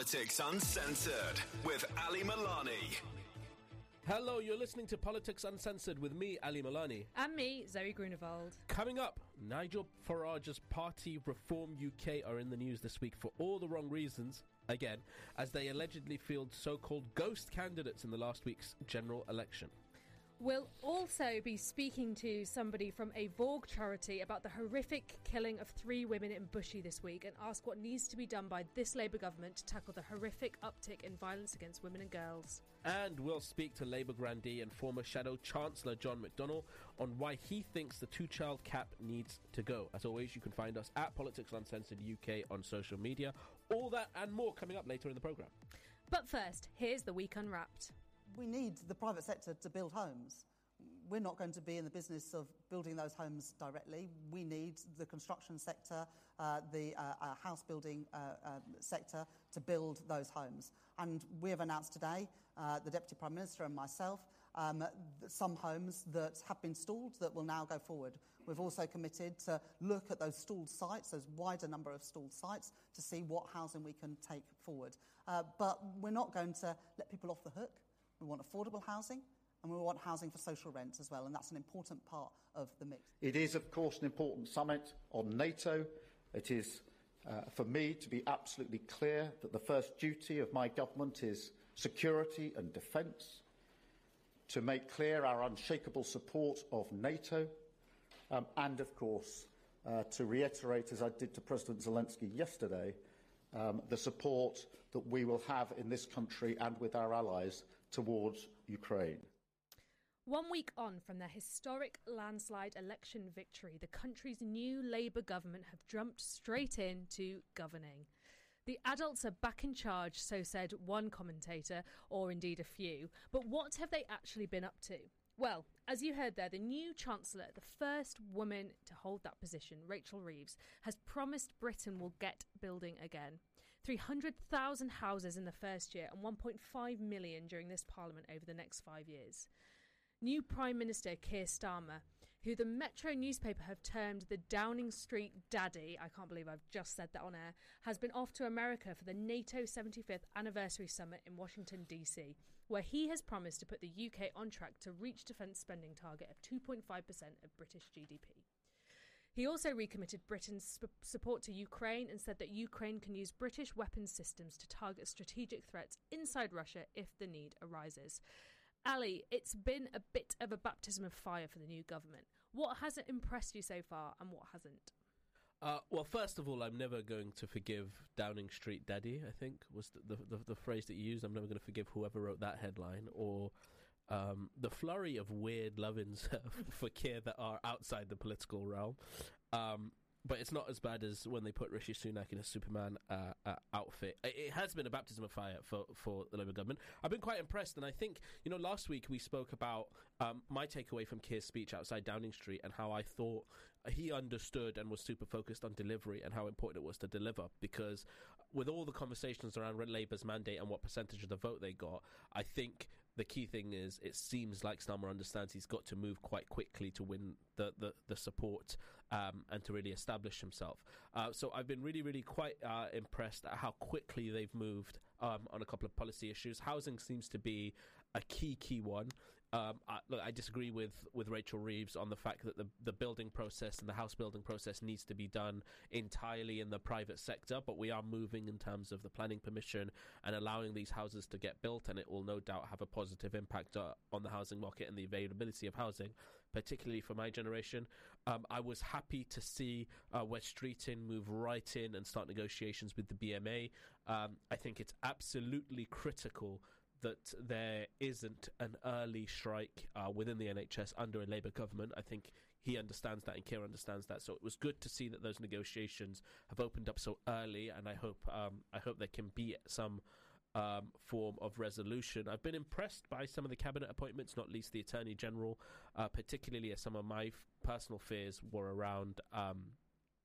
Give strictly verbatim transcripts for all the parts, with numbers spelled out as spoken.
Politics Uncensored with Ali Milani. Hello, you're listening to Politics Uncensored with me, Ali Milani. And me, Zoe Grunewald. Coming up, Nigel Farage's party Reform U K are in the news this week for all the wrong reasons, again, as they allegedly field so-called ghost candidates in the last week's general election. We'll also be speaking to somebody from a Vogue charity about the horrific killing of three women in Bushey this week and ask what needs to be done by this Labour government to tackle the horrific uptick in violence against women and girls. And we'll speak to Labour grandee and former Shadow Chancellor John McDonnell on why he thinks the two-child cap needs to go. As always, you can find us at Politics Uncensored U K on social media. All that and more coming up later in the programme. But first, here's the Week Unwrapped. We need the private sector to build homes. We're not going to be in the business of building those homes directly. We need the construction sector, uh, the uh, uh, house building uh, uh, sector to build those homes. And we have announced today, uh, the Deputy Prime Minister and myself, um, some homes that have been stalled that will now go forward. We've also committed to look at those stalled sites, those wider number of stalled sites, to see what housing we can take forward. Uh, but we're not going to let people off the hook. We want affordable housing, and we want housing for social rent as well, and that's an important part of the mix. It is, of course, an important summit on NATO. It is, uh, for me, to be absolutely clear that the first duty of my government is security and defence, to make clear our unshakable support of NATO, um, and, of course, uh, to reiterate, as I did to President Zelensky yesterday, Um, the support that we will have in this country and with our allies towards Ukraine. One week on from their historic landslide election victory, the country's new Labour government have jumped straight into governing. The adults are back in charge, so said one commentator, or indeed a few. But what have they actually been up to? Well, as you heard there, the new Chancellor, the first woman to hold that position, Rachel Reeves, has promised Britain will get building again. three hundred thousand houses in the first year and one point five million during this Parliament over the next five years. New Prime Minister Keir Starmer, who the Metro newspaper have termed the Downing Street Daddy, I can't believe I've just said that on air, has been off to America for the NATO seventy-fifth anniversary summit in Washington, D C, where he has promised to put the U K on track to reach defence spending target of two point five percent of British G D P. He also recommitted Britain's sp- support to Ukraine and said that Ukraine can use British weapons systems to target strategic threats inside Russia if the need arises. Ali, it's been a bit of a baptism of fire for the new government. What hasn't impressed you so far and what hasn't? Uh, well, first of all, I'm never going to forgive Downing Street Daddy, I think, was the, the, the, the phrase that you used. I'm never going to forgive whoever wrote that headline, or um, the flurry of weird love-ins for Keir that are outside the political realm. Um But it's not as bad as when they put Rishi Sunak in a Superman uh, uh, outfit. It has been a baptism of fire for, for the Labour government. I've been quite impressed, and I think, you know, last week we spoke about um, my takeaway from Keir's speech outside Downing Street and how I thought he understood and was super focused on delivery and how important it was to deliver, because with all the conversations around Labour's mandate and what percentage of the vote they got, I think the key thing is it seems like Starmer understands he's got to move quite quickly to win the, the, the support um, and to really establish himself. Uh, so I've been really, really quite uh, impressed at how quickly they've moved um, on a couple of policy issues. Housing seems to be a key, key one. Um, I, look, I disagree with, with Rachel Reeves on the fact that the, the building process and the house building process needs to be done entirely in the private sector, but we are moving in terms of the planning permission and allowing these houses to get built, and it will no doubt have a positive impact uh, on the housing market and the availability of housing, particularly for my generation. Um, I was happy to see uh, West Streeting move right in and start negotiations with the B M A. Um, I think it's absolutely critical that there isn't an early strike uh, within the N H S under a Labour government. I think he understands that and Keir understands that. So it was good to see that those negotiations have opened up so early, and I hope um, I hope there can be some um, form of resolution. I've been impressed by some of the cabinet appointments, not least the Attorney General, uh, particularly as some of my f- personal fears were around Um,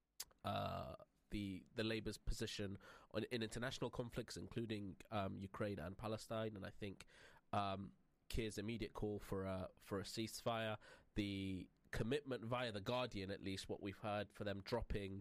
uh, the the Labour's position on, in international conflicts, including um, Ukraine and Palestine, and I think um, Keir's immediate call for a for a ceasefire, the commitment via the Guardian, at least what we've heard, for them dropping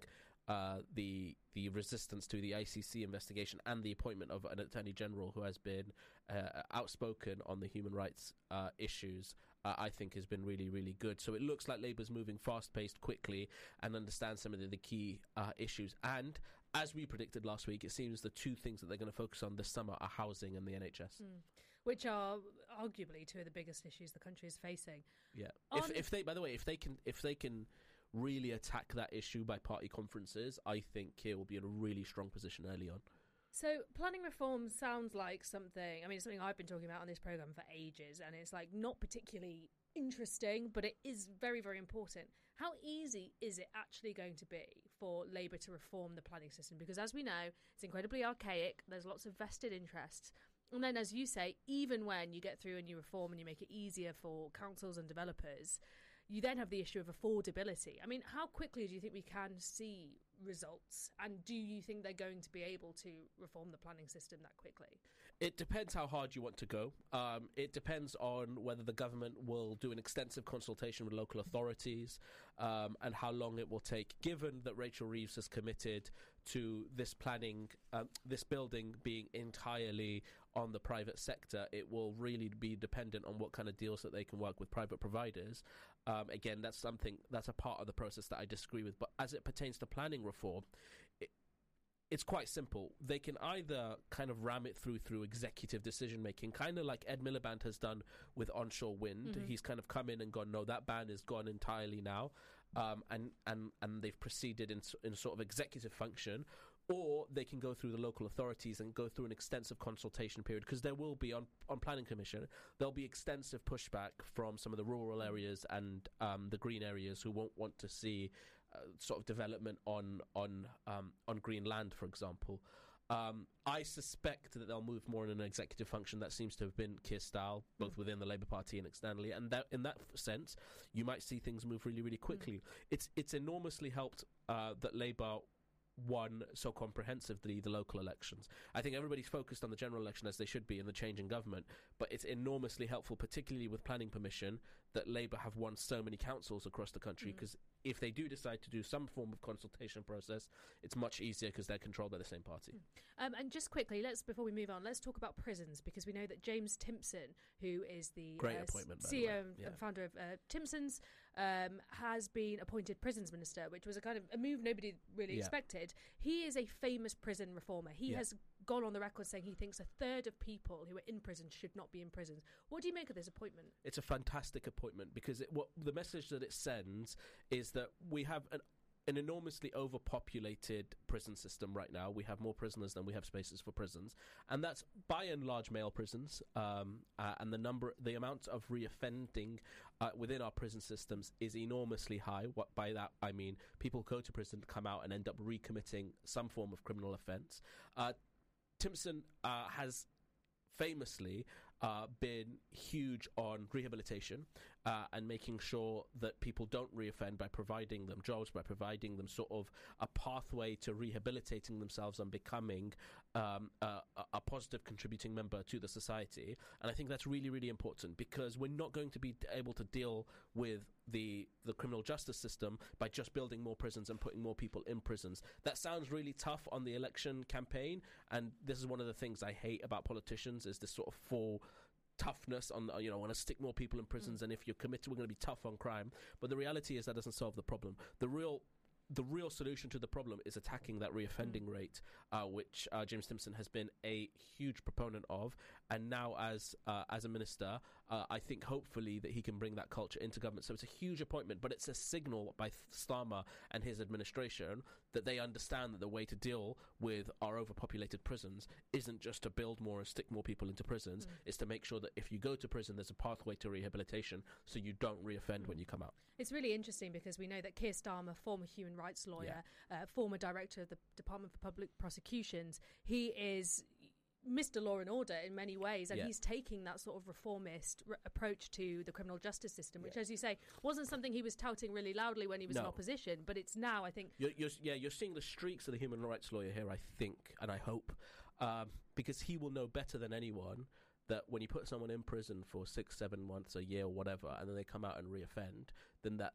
uh, the the resistance to the I C C investigation and the appointment of an Attorney General who has been uh, outspoken on the human rights uh, issues, uh, I think has been really, really good. So it looks like Labour's moving fast-paced, quickly, and understands some of the, the key uh, issues. And as we predicted last week, it seems the two things that they're going to focus on this summer are housing and the N H S. Mm. Which are arguably two of the biggest issues the country is facing. Yeah. On If, if they, by the way, if they can, if they can really attack that issue by party conferences, I think Keir will be in a really strong position early on. So planning reform sounds like something, I mean, it's something I've been talking about on this programme for ages, and it's like not particularly interesting, but it is very, very important. How easy is it actually going to be for Labour to reform the planning system? Because as we know, it's incredibly archaic, there's lots of vested interests. And then, as you say, even when you get through a new reform and you make it easier for councils and developers, you then have the issue of affordability. I mean, how quickly do you think we can see results? And do you think they're going to be able to reform the planning system that quickly? It depends how hard you want to go. Um, it depends on whether the government will do an extensive consultation with local authorities um, and how long it will take, given that Rachel Reeves has committed to this planning, um, this building being entirely on the private sector. It will really be dependent on what kind of deals that they can work with private providers. Um, again, that's something, that's a part of the process that I disagree with. But as it pertains to planning reform, it, it's quite simple. They can either kind of ram it through through executive decision making, kind of like Ed Miliband has done with onshore wind. Mm-hmm. He's kind of come in and gone, no, that ban is gone entirely now, um, and and and they've proceeded in in sort of executive function. Or they can go through the local authorities and go through an extensive consultation period, because there will be, on, on Planning Commission, there'll be extensive pushback from some of the rural areas and um, the green areas who won't want to see uh, sort of development on on um, on green land, for example. Um, I suspect that they'll move more in an executive function. That seems to have been Keir's style, both mm. within the Labour Party and externally. And that, in that sense, you might see things move really, really quickly. Mm. It's it's enormously helped uh, that Labour won so comprehensively the local elections. I think everybody's focused on the general election, as they should be, in the change in government, but it's enormously helpful, particularly with planning permission, that Labour have won so many councils across the country, because mm. if they do decide to do some form of consultation process, it's much easier because they're controlled by the same party. Mm. Um, and just quickly, let's before we move on, let's talk about prisons, because we know that James Timpson, who is the Great uh, appointment, by C E O the way. and Yeah. founder of uh, Timpson's, um, has been appointed prisons minister, which was a kind of a move nobody really Yeah. expected. He is a famous prison reformer. He Yeah. has gone on the record saying he thinks a third of people who are in prison should not be in prisons. What do you make of this appointment? It's a fantastic appointment, because it, what the message that it sends is that we have an an enormously overpopulated prison system right now. We have more prisoners than we have spaces for prisons, and that's by and large male prisons. Um, uh, and the number, the amount of reoffending uh, within our prison systems is enormously high. What by that I mean, people go to prison, come out, and end up recommitting some form of criminal offence. Uh, Timpson uh, has famously uh, been huge on rehabilitation uh, and making sure that people don't reoffend by providing them jobs, by providing them sort of a pathway to rehabilitating themselves and becoming um, a, a positive contributing member to the society. And I think that's really, really important, because we're not going to be able to deal with the the criminal justice system by just building more prisons and putting more people in prisons. That sounds really tough on the election campaign, and this is one of the things I hate about politicians, is this sort of full toughness on, you know, want to stick more people in prisons, mm. and if you're committed, we're going to be tough on crime. But the reality is that doesn't solve the problem. The real The real solution to the problem is attacking that reoffending mm. rate, uh, which uh, James Timpson has been a huge proponent of. And now, as uh, as a minister, uh, I think hopefully that he can bring that culture into government. So it's a huge appointment, but it's a signal by Starmer and his administration that they understand that the way to deal with our overpopulated prisons isn't just to build more and stick more people into prisons. Mm. It's to make sure that if you go to prison, there's a pathway to rehabilitation so you don't reoffend mm. when you come out. It's really interesting, because we know that Keir Starmer, former human rights lawyer, yeah. uh, former director of the Department for Public Prosecutions, he is Mister Law and Order in many ways, and yeah. he's taking that sort of reformist r- approach to the criminal justice system, which, yeah. as you say, wasn't something he was touting really loudly when he was no. in opposition, but it's now, I think... You're, you're, yeah, you're seeing the streaks of the human rights lawyer here, I think, and I hope, um, because he will know better than anyone that when you put someone in prison for six, seven months, a year, or whatever, and then they come out and reoffend, then that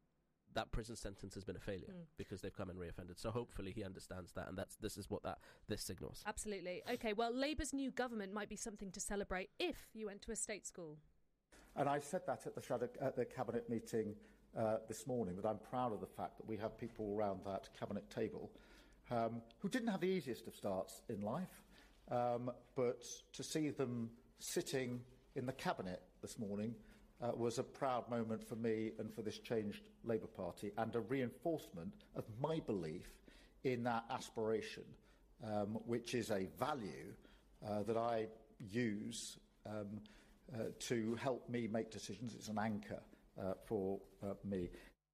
that prison sentence has been a failure mm. because they've come and reoffended. So hopefully he understands that, and that's this is what that this signals. Absolutely. Okay, well, Labour's new government might be something to celebrate if you went to a state school. And I said that at the, shadow, at the Cabinet meeting uh, this morning, that I'm proud of the fact that we have people around that Cabinet table um, who didn't have the easiest of starts in life, um, but to see them sitting in the Cabinet this morning uh, was a proud moment for me and for this changed Labour Party, and a reinforcement of my belief in that aspiration, um, which is a value uh, that I use um, uh, to help me make decisions. It's an anchor uh, for uh, me.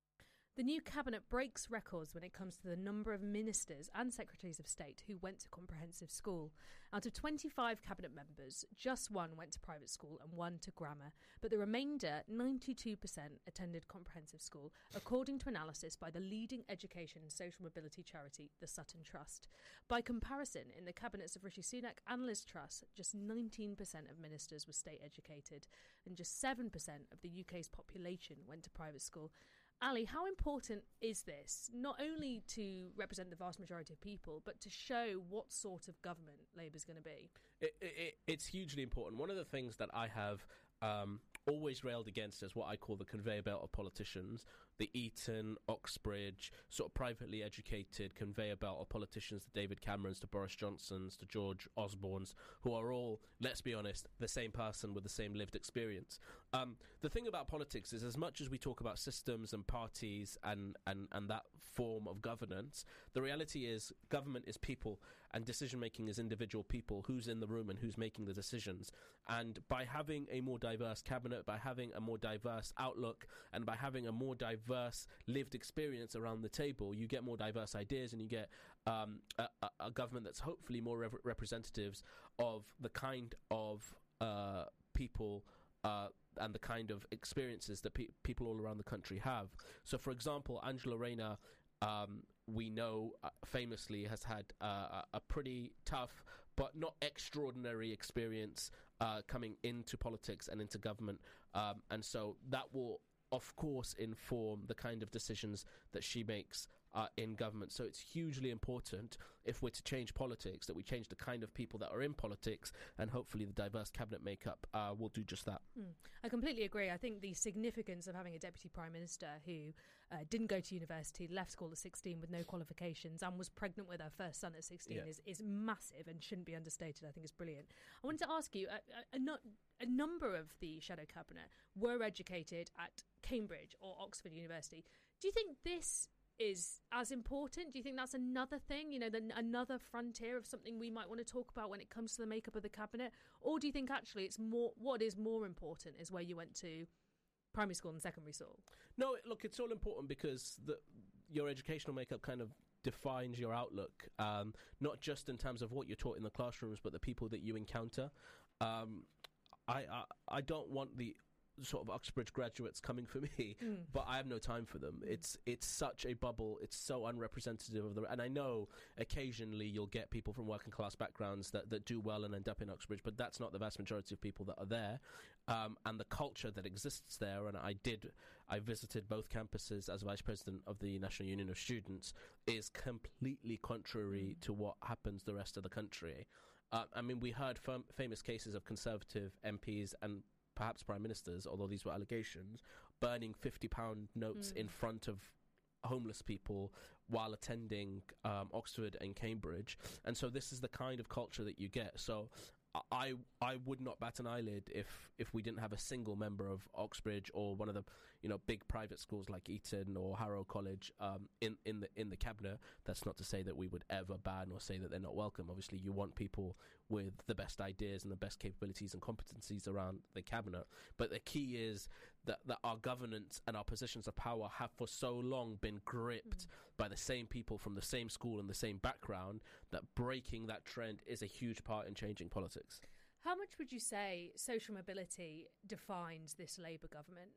The new cabinet breaks records when it comes to the number of ministers and secretaries of state who went to comprehensive school. Out of twenty-five cabinet members, just one went to private school and one to grammar, but the remainder, ninety-two percent, attended comprehensive school, according to analysis by the leading education and social mobility charity, the Sutton Trust. By comparison, in the cabinets of Rishi Sunak and Liz Truss, just nineteen percent of ministers were state educated, and just seven percent of the U K's population went to private school. Ali, how important is this, not only to represent the vast majority of people, but to show what sort of government Labour's going to be? It, it, it's hugely important. One of the things that I have um, always railed against is what I call the conveyor belt of politicians, the Eton, Oxbridge, sort of privately educated conveyor belt of politicians, the David Camerons, to Boris Johnsons, to George Osbornes, who are all, let's be honest, the same person with the same lived experience. Um, the thing about politics is, as much as we talk about systems and parties and, and, and that form of governance, the reality is government is people, and decision-making is individual people, who's in the room and who's making the decisions. And by having a more diverse cabinet, by having a more diverse outlook, and by having a more diverse lived experience around the table, you get more diverse ideas, and you get um, a, a government that's hopefully more re- representatives of the kind of uh, people uh, and the kind of experiences that pe- people all around the country have. So, for example, Angela Rayner, um, we know uh, famously has had uh, a pretty tough but not extraordinary experience uh, coming into politics and into government. Um, and so that will, of course, inform the kind of decisions that she makes uh, in government. So it's hugely important, if we're to change politics, that we change the kind of people that are in politics, and hopefully the diverse cabinet makeup uh, will do just that. Mm. I completely agree. I think the significance of having a deputy prime minister who uh, didn't go to university, left school at sixteen with no qualifications, and was pregnant with her first son at sixteen yeah. is, is massive and shouldn't be understated. I think it's brilliant. I wanted to ask you, a, a, a, no, a number of the shadow cabinet were educated at Cambridge or Oxford University. Do you think this is as important? Do you think that's another thing, you know, the, another frontier of something we might want to talk about when it comes to the makeup of the cabinet? Or do you think actually it's more, what is more important is where you went to primary school and secondary school? No, look, it's all important because the, your educational makeup kind of defines your outlook, um, not just in terms of what you're taught in the classrooms, but the people that you encounter. Um, I, I I don't want the sort of Oxbridge graduates coming for me, mm. but I have no time for them. It's it's such a bubble. It's so unrepresentative of them. And I know occasionally you'll get people from working class backgrounds that, that do well and end up in Oxbridge, but that's not the vast majority of people that are there. Um, and the culture that exists there, and I did, I visited both campuses as Vice President of the National Union of Students, is completely contrary mm. to what happens the rest of the country. Uh, I mean, we heard fam- famous cases of Conservative M Ps and perhaps prime ministers, although these were allegations, burning fifty pound notes mm. in front of homeless people while attending um, Oxford and Cambridge. And so this is the kind of culture that you get. So I I would not bat an eyelid if, if we didn't have a single member of Oxbridge or one of the you know big private schools like Eton or Harrow College um, in in the in the cabinet. That's not to say that we would ever ban or say that they're not welcome. Obviously, you want people with the best ideas and the best capabilities and competencies around the cabinet. But the key is that, that our governance and our positions of power have for so long been gripped mm. by the same people from the same school and the same background that breaking that trend is a huge part in changing politics. How much would you say social mobility defines this Labour government?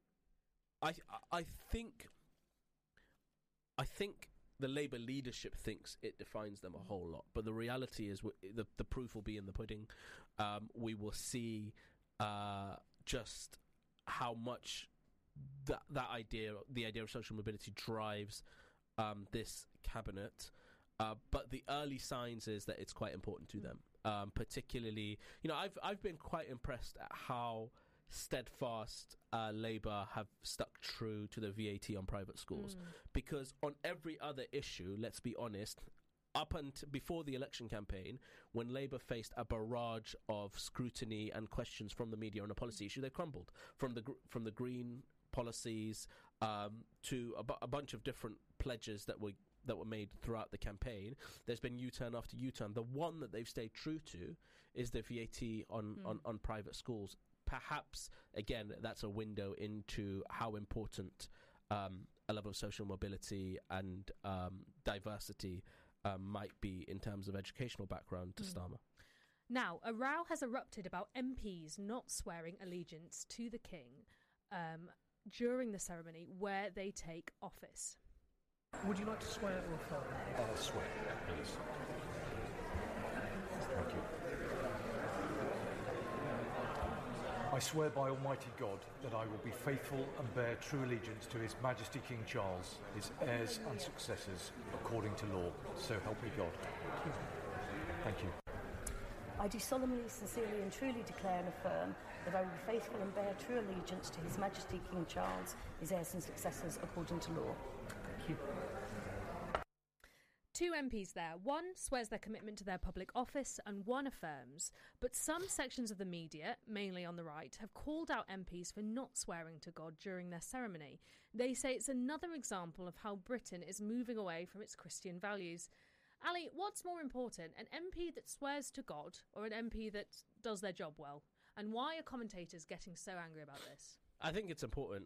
I I think I think the Labour leadership thinks it defines them a whole lot, but the reality is w- the the proof will be in the pudding. Um, we will see uh, just how much that that idea, the idea of social mobility, drives um, this cabinet. Uh, but the early signs is that it's quite important to them. Um, particularly, you know, I've I've been quite impressed at how steadfast uh, Labour have stuck true to the V A T on private schools, mm. because on every other issue, let's be honest, up until before the election campaign, when Labour faced a barrage of scrutiny and questions from the media on a policy issue, they crumbled. From the gr- from the green policies um, to a, bu- a bunch of different pledges that were that were made throughout the campaign, there's been U-turn after U-turn. The one that they've stayed true to is the V A T on, mm. on, on private schools. Perhaps, again, that's a window into how important um, a level of social mobility and um, diversity um, might be in terms of educational background to mm. Starmer. Now, a row has erupted about M Ps not swearing allegiance to the King um, during the ceremony where they take office. Would you like to swear or affirm? I'll swear, please. Thank you. I swear by Almighty God that I will be faithful and bear true allegiance to His Majesty King Charles, his heirs and successors, according to law. So help me God. Thank you. I do solemnly, sincerely and truly declare and affirm that I will be faithful and bear true allegiance to His Majesty King Charles, his heirs and successors, according to law. Thank you. Two M Ps there. One swears their commitment to their public office and one affirms. But some sections of the media, mainly on the right, have called out M Ps for not swearing to God during their ceremony. They say it's another example of how Britain is moving away from its Christian values. Ali, what's more important, an M P that swears to God or an M P that does their job well? And why are commentators getting so angry about this? I think it's important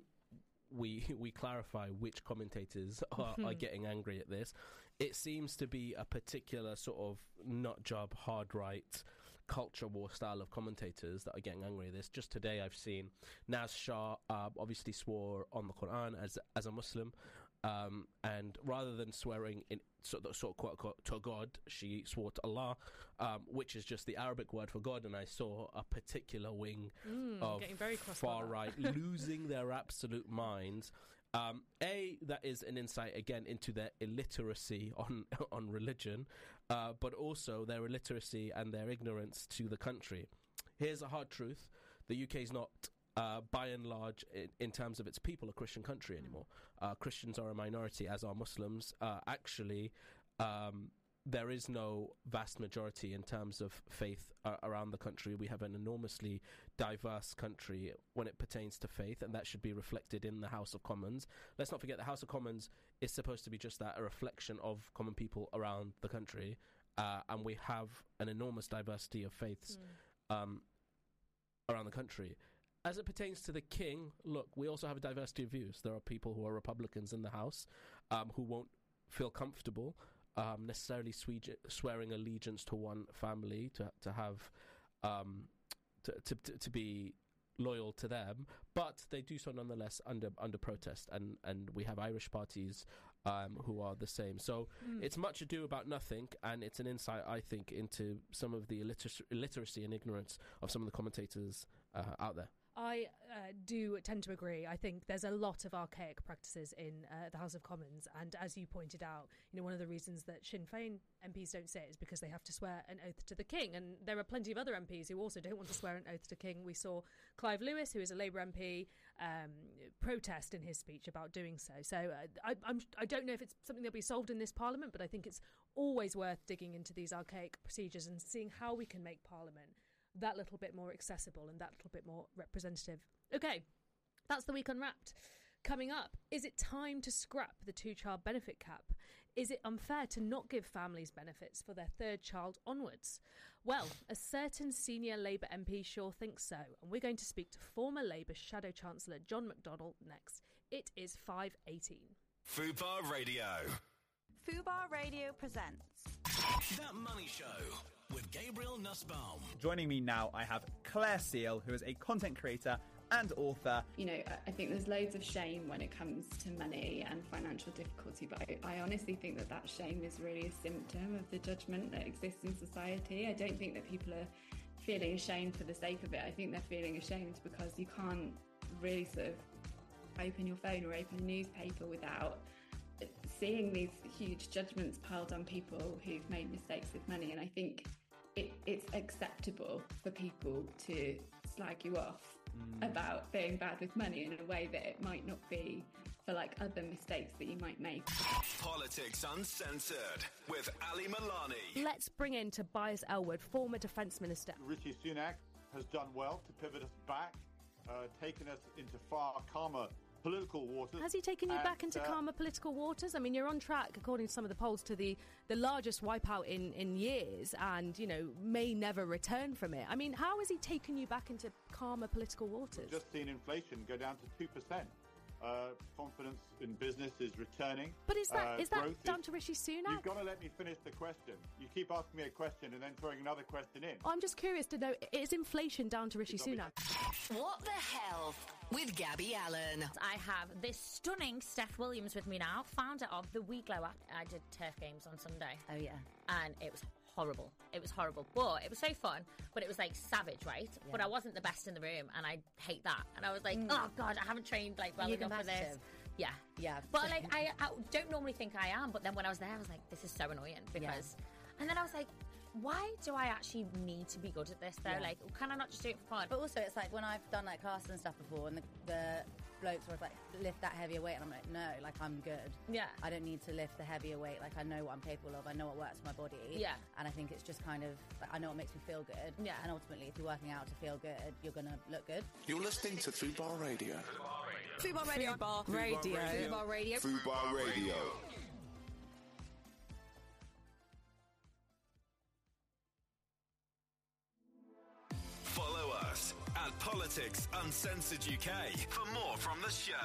we we clarify which commentators are, are getting angry at this. It seems to be a particular sort of nut job, hard right, culture war style of commentators that are getting angry at this. Just today I've seen Naz Shah uh, obviously swore on the Quran as as a Muslim, um, and rather than swearing in sort of, sort of quote unquote to God, she swore to Allah, um, which is just the Arabic word for God. And I saw a particular wing mm, of very far right losing their absolute minds. Um, a, that is an insight, again, into their illiteracy on on religion, uh, but also their illiteracy and their ignorance to the country. Here's a hard truth. The U K is not, uh, by and large, in, in terms of its people, a Christian country anymore. Uh, Christians are a minority, as are Muslims. Uh, actually, um, there is no vast majority in terms of faith uh, around the country. We have an enormously diverse country when it pertains to faith, and that should be reflected in the House of Commons. Let's not forget the House of Commons is supposed to be just that, a reflection of common people around the country, uh, and we have an enormous diversity of faiths mm. um, around the country. As it pertains to the King, look, we also have a diversity of views. There are people who are Republicans in the House um, who won't feel comfortable Um, necessarily swe- swearing allegiance to one family, to to have um, to, to to be loyal to them, but they do so nonetheless under under protest, and, and we have Irish parties um, who are the same. So mm. it's much ado about nothing, and it's an insight, I think, into some of the illiter- illiteracy and ignorance of some of the commentators uh, out there. I uh, do tend to agree. I think there's a lot of archaic practices in uh, the House of Commons, and as you pointed out, you know, one of the reasons that Sinn Féin M Ps don't say it is because they have to swear an oath to the King, and there are plenty of other M Ps who also don't want to swear an oath to the King. We saw Clive Lewis, who is a Labour M P, um, protest in his speech about doing so. So uh, I, I'm, I don't know if it's something that'll be solved in this Parliament, but I think it's always worth digging into these archaic procedures and seeing how we can make Parliament that little bit more accessible and that little bit more representative. Okay, that's the Week Unwrapped. Coming up, is it time to scrap the two-child benefit cap? Is it unfair to not give families benefits for their third child onwards? Well, a certain senior Labour M P sure thinks so, and we're going to speak to former Labour Shadow Chancellor John McDonnell next. It is five eighteen. Fubar Radio. Fubar Radio presents That Money Show with Gabriel Nussbaum. Joining me now, I have Claire Seal, who is a content creator and author. You know, I think there's loads of shame when it comes to money and financial difficulty, but I, I honestly think that that shame is really a symptom of the judgment that exists in society. I don't think that people are feeling ashamed for the sake of it. I think they're feeling ashamed because you can't really sort of open your phone or open a newspaper without seeing these huge judgments piled on people who've made mistakes with money. And I think it, it's acceptable for people to slag you off mm. about being bad with money in a way that it might not be for like other mistakes that you might make. Politics Uncensored with Ali Milani. Let's bring in Tobias Ellwood, former Defence Minister. Rishi Sunak has done well to pivot us back, uh, taken us into far calmer political waters. Has he taken you and, back into uh, calmer political waters? I mean, you're on track, according to some of the polls, to the, the largest wipeout in, in years and, you know, may never return from it. I mean, how has he taken you back into calmer political waters? We've just seen inflation go down to two percent. Uh, confidence in business is returning. But is that uh, is that down is, to Rishi Sunak? You've got to let me finish the question. You keep asking me a question and then throwing another question in. I'm just curious to know, is inflation down to Rishi Sunak? What the hell with Gabby Allen? I have this stunning Steph Williams with me now, founder of the WeGlow app. I did turf games on Sunday. Oh, yeah. And it was horrible. It was horrible. But it was so fun. But it was like savage, right? Yeah. But I wasn't the best in the room, and I hate that. And I was like, mm. oh God, I haven't trained like well You're enough for this. Yeah, yeah. But like, I, I don't normally think I am. But then when I was there, I was like, this is so annoying because. Yeah. And then I was like, why do I actually need to be good at this though? Yeah. Like, can I not just do it for fun? But also, it's like when I've done like classes and stuff before, and the, the blokes were like, lift that heavier weight, and I'm like, no, like I'm good. Yeah. I don't need to lift the heavier weight. Like I know what I'm capable of. I know what works for my body. Yeah. And I think it's just kind of, like, I know what makes me feel good. Yeah. And ultimately, if you're working out to feel good, you're gonna look good. You're listening to Fubar Radio. Fubar Radio. Fubar Radio. Fubar Radio. Fubar Radio. Follow us at Politics Uncensored U K for more from the show.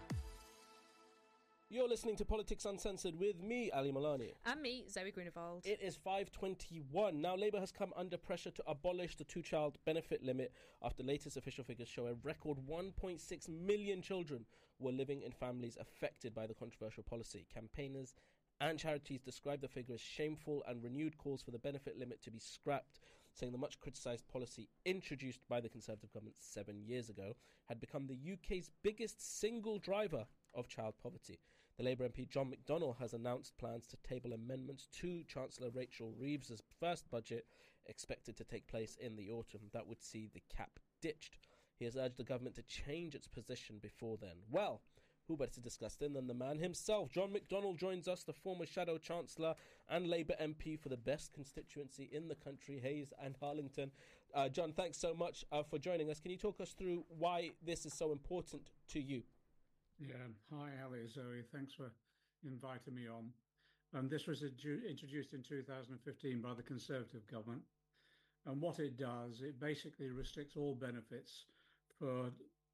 You're listening to Politics Uncensored with me, Ali Milani. And me, Zoe Grunewald. It is five twenty-one. Now, Labour has come under pressure to abolish the two-child benefit limit after latest official figures show a record one point six million children were living in families affected by the controversial policy. Campaigners and charities describe the figure as shameful and renewed calls for the benefit limit to be scrapped, saying the much criticised policy introduced by the Conservative government seven years ago had become the U K's biggest single driver of child poverty. The Labour M P John McDonnell has announced plans to table amendments to Chancellor Rachel Reeves's first budget, expected to take place in the autumn, that would see the cap ditched. He has urged the government to change its position before then. Well, who better to discuss then than the man himself? John McDonnell joins us, the former Shadow Chancellor and Labour M P for the best constituency in the country, Hayes and Harlington. Uh, John, thanks so much uh, for joining us. Can you talk us through why this is so important to you? Yeah, hi Ali, Zoe. Thanks for inviting me on. Um, this was adu- introduced in two thousand fifteen by the Conservative government. And what it does, it basically restricts all benefits for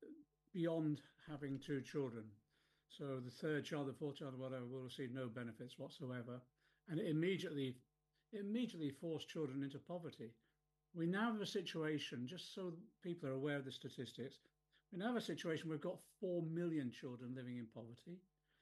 beyond having two children. So the third child, the fourth child, whatever, will receive no benefits whatsoever. And it immediately, it immediately forced children into poverty. We now have a situation, just so people are aware of the statistics, we now have a situation where we've got four million children living in poverty.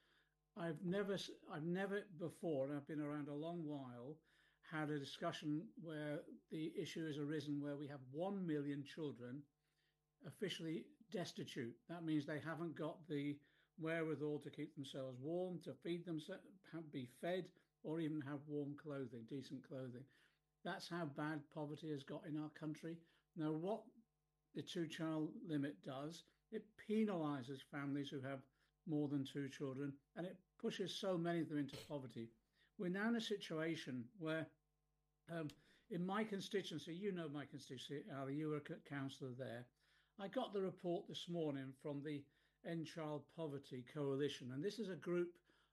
I've never, I've never before, and I've been around a long while, had a discussion where the issue has arisen where we have one million children officially destitute. That means they haven't got the wherewithal to keep themselves warm, to feed themselves, be fed, or even have warm clothing, decent clothing. That's how bad poverty has got in our country. Now, what the two-child limit does, it penalises families who have more than two children, and it pushes so many of them into poverty. We're now in a situation where, um, in my constituency, you know my constituency, Ali, you were a councillor there. I got the report this morning from the End Child Poverty Coalition, and this is a group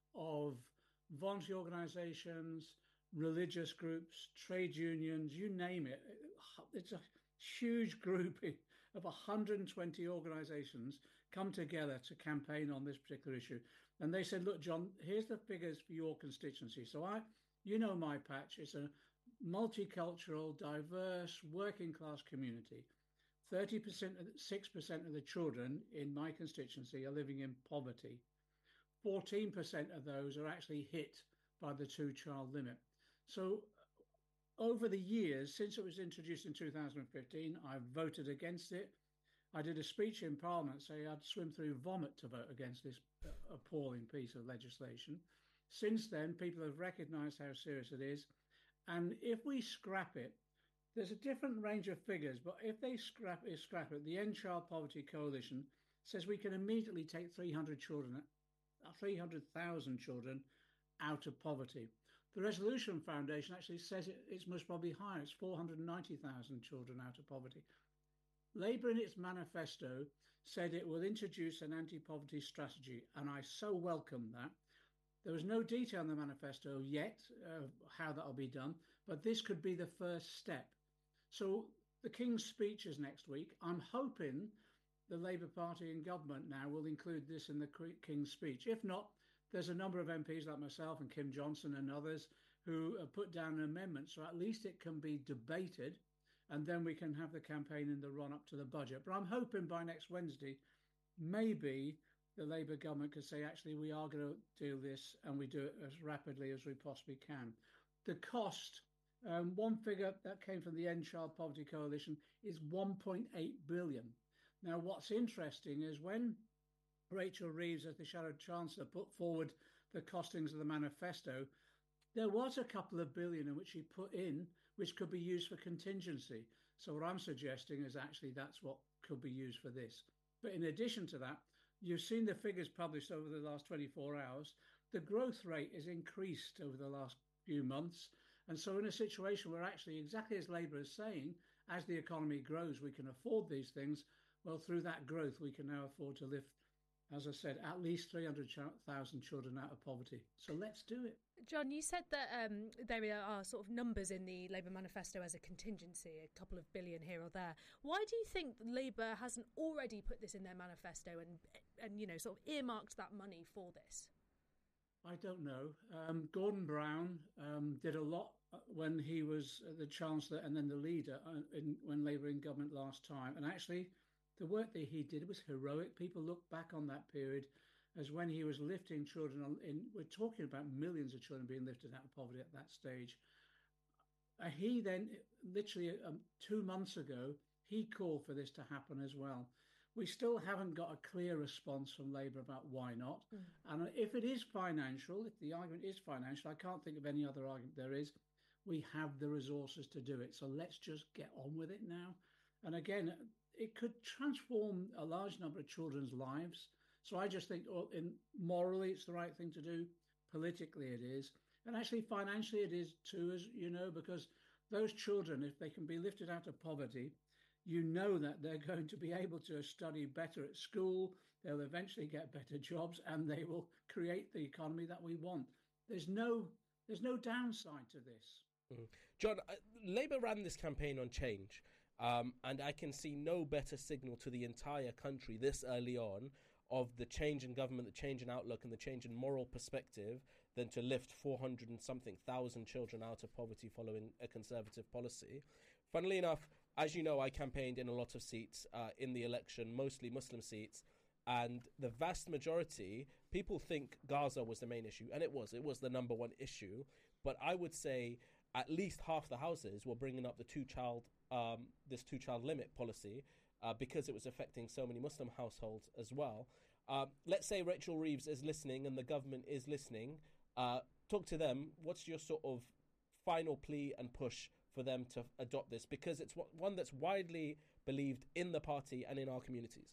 of voluntary organisations, religious groups, trade unions, you name it. It's a huge group of one hundred twenty organisations come together to campaign on this particular issue. And they said, look, John, here's the figures for your constituency. So I, you know my patch, it's a multicultural, diverse, working class community. thirty percent, six percent of the children in my constituency are living in poverty. fourteen percent of those are actually hit by the two-child limit. So over the years, since it was introduced in two thousand fifteen, I've voted against it. I did a speech in Parliament saying I'd swim through vomit to vote against this appalling piece of legislation. Since then, people have recognised how serious it is. And if we scrap it, there's a different range of figures, but if they scrap it, scrap it, the End Child Poverty Coalition says we can immediately take three hundred children, three hundred thousand children out of poverty. The Resolution Foundation actually says it, it's most probably higher. It's four hundred ninety thousand children out of poverty. Labour in its manifesto said it will introduce an anti-poverty strategy, and I so welcome that. There was no detail in the manifesto yet uh, how that will be done, but this could be the first step. So the King's speech is next week. I'm hoping the Labour Party in government now will include this in the King's speech. If not, there's a number of M Ps like myself and Kim Johnson and others who have put down an amendment, so at least it can be debated, and then we can have the campaign in the run-up to the budget. But I'm hoping by next Wednesday, maybe the Labour government could say, actually, we are going to do this, and we do it as rapidly as we possibly can. The cost, um, one figure that came from the End Child Poverty Coalition is one point eight billion. Now, what's interesting is when Rachel Reeves, as the Shadow Chancellor, put forward the costings of the manifesto, there was a couple of billion in which she put in, which could be used for contingency. So what I'm suggesting is actually that's what could be used for this. But in addition to that, you've seen the figures published over the last twenty-four hours. The growth rate is increased over the last few months. And so in a situation where actually, exactly as Labour is saying, as the economy grows, we can afford these things. Well, through that growth, we can now afford to lift, as I said, at least three hundred thousand children out of poverty. So let's do it. John, you said that um, there are sort of numbers in the Labour manifesto as a contingency, a couple of billion here or there. Why do you think Labour hasn't already put this in their manifesto and, and you know, sort of earmarked that money for this? I don't know. Um, Gordon Brown um, did a lot when he was the Chancellor and then the leader in, when Labour in government last time. And actually, the work that he did was heroic. People look back on that period as when he was lifting children. In, we're talking about millions of children being lifted out of poverty at that stage. Uh, he then, literally um, two months ago, he called for this to happen as well. We still haven't got a clear response from Labour about why not. Mm. And if it is financial, if the argument is financial, I can't think of any other argument there is. We have the resources to do it. So let's just get on with it now. And again, it could transform a large number of children's lives. So I just think oh, in, morally it's the right thing to do. Politically it is. And actually financially it is too, as you know, because those children, if they can be lifted out of poverty, you know that they're going to be able to study better at school, they'll eventually get better jobs, and they will create the economy that we want. There's no, there's no downside to this. Mm. John, uh, Labour ran this campaign on change, um, and I can see no better signal to the entire country this early on of the change in government, the change in outlook, and the change in moral perspective than to lift four hundred and something thousand children out of poverty following a Conservative policy. Funnily enough, as you know, I campaigned in a lot of seats uh, in the election, mostly Muslim seats, and the vast majority, people think Gaza was the main issue, and it was. It was the number one issue. But I would say at least half the houses were bringing up the two-child, um, this two-child limit policy uh, because it was affecting so many Muslim households as well. Um, let's say Rachel Reeves is listening and the government is listening. Uh, talk to them. What's your sort of final plea and push for them to adopt this, because it's one that's widely believed in the party and in our communities?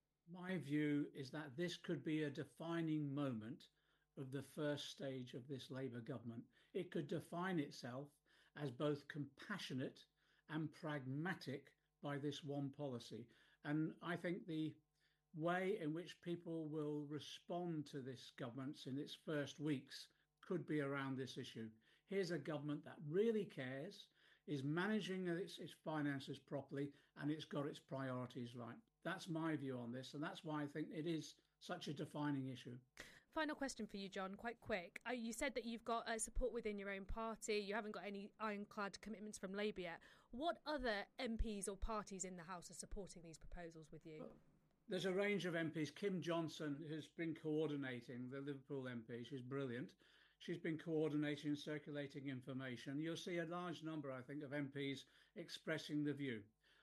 My view is that this could be a defining moment of the first stage of this Labour government. It could define itself as both compassionate and pragmatic by this one policy. And I think the way in which people will respond to this government in its first weeks could be around this issue. Here's a government that really cares, is managing its, its finances properly, and it's got its priorities right. That's my view on this, and that's why I think it is such a defining issue. Final question for you, John, quite quick. Uh, you said that you've got uh, support within your own party. You haven't got any ironclad commitments from Labour yet. What other M Ps or parties in the House are supporting these proposals with you? There's a range of M Ps. Kim Johnson has been coordinating, the Liverpool M P. She's brilliant. She's been coordinating and circulating information. You'll see a large number, I think, of M Ps expressing the view.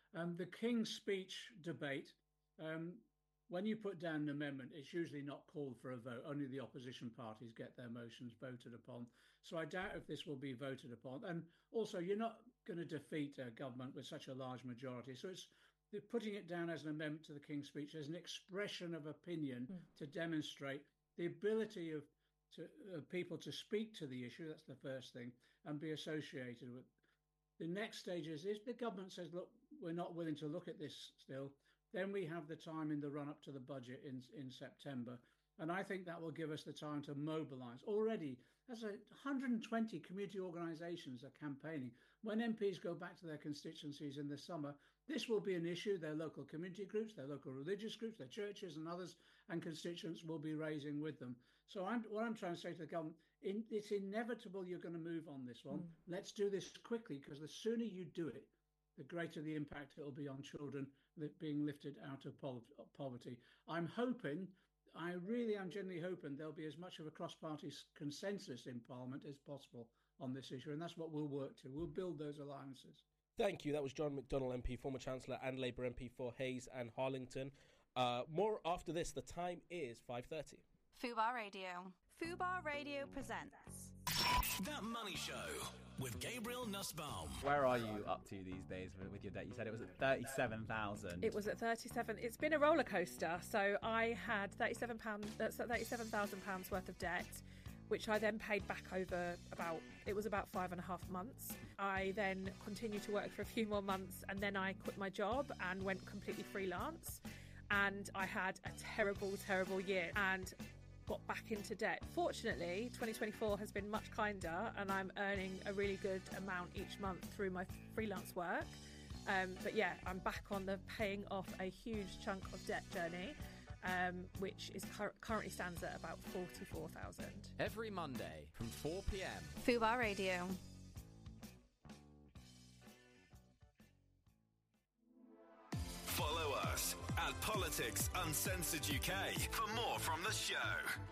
Um, the King's Speech debate, um, when you put down an amendment, it's usually not called for a vote. Only the opposition parties get their motions voted upon. So I doubt if this will be voted upon. And also, you're not going to defeat a government with such a large majority. So it's putting it down as an amendment to the King's Speech as an expression of opinion mm. to demonstrate the ability of to, uh, people to speak to the issue. That's the first thing, and be associated with. The next stage is if the government says, look, we're not willing to look at this still, then we have the time in the run-up to the budget in, in September. And I think that will give us the time to mobilise. Already, as one hundred twenty community organisations are campaigning. When M Ps go back to their constituencies in the summer, this will be an issue. Their local community groups, their local religious groups, their churches and others and constituents will be raising with them. So I'm, what I'm trying to say to the government, in, it's inevitable you're going to move on this one. Mm. Let's do this quickly, because the sooner you do it, the greater the impact it will be on children being lifted out of poverty. I'm hoping, I really am genuinely hoping there'll be as much of a cross-party consensus in Parliament as possible on this issue, and that's what we'll work to. We'll build those alliances. Thank you. That was John McDonnell M P, former Chancellor and Labour M P for Hayes and Harlington. Uh, more after this. The time is five thirty. Fubar Radio. Fubar Radio presents That Money Show with Gabriel Nussbaum. Where are you up to these days with your debt? You said it was at thirty-seven thousand. It was at thirty-seven. It's been a roller coaster. So I had thirty-seven pounds, uh, thirty-seven thousand pounds worth of debt, which I then paid back over about, it was about five and a half months. I then continued to work for a few more months, and then I quit my job and went completely freelance. And I had a terrible, terrible year and got back into debt. Fortunately, twenty twenty-four has been much kinder, and I'm earning a really good amount each month through my freelance work. Um, but yeah, I'm back on the paying off a huge chunk of debt journey. Um, which is cur- currently stands at about forty-four thousand. Every Monday from four p.m. Fubar Radio. Follow us at Politics Uncensored U K for more from the show.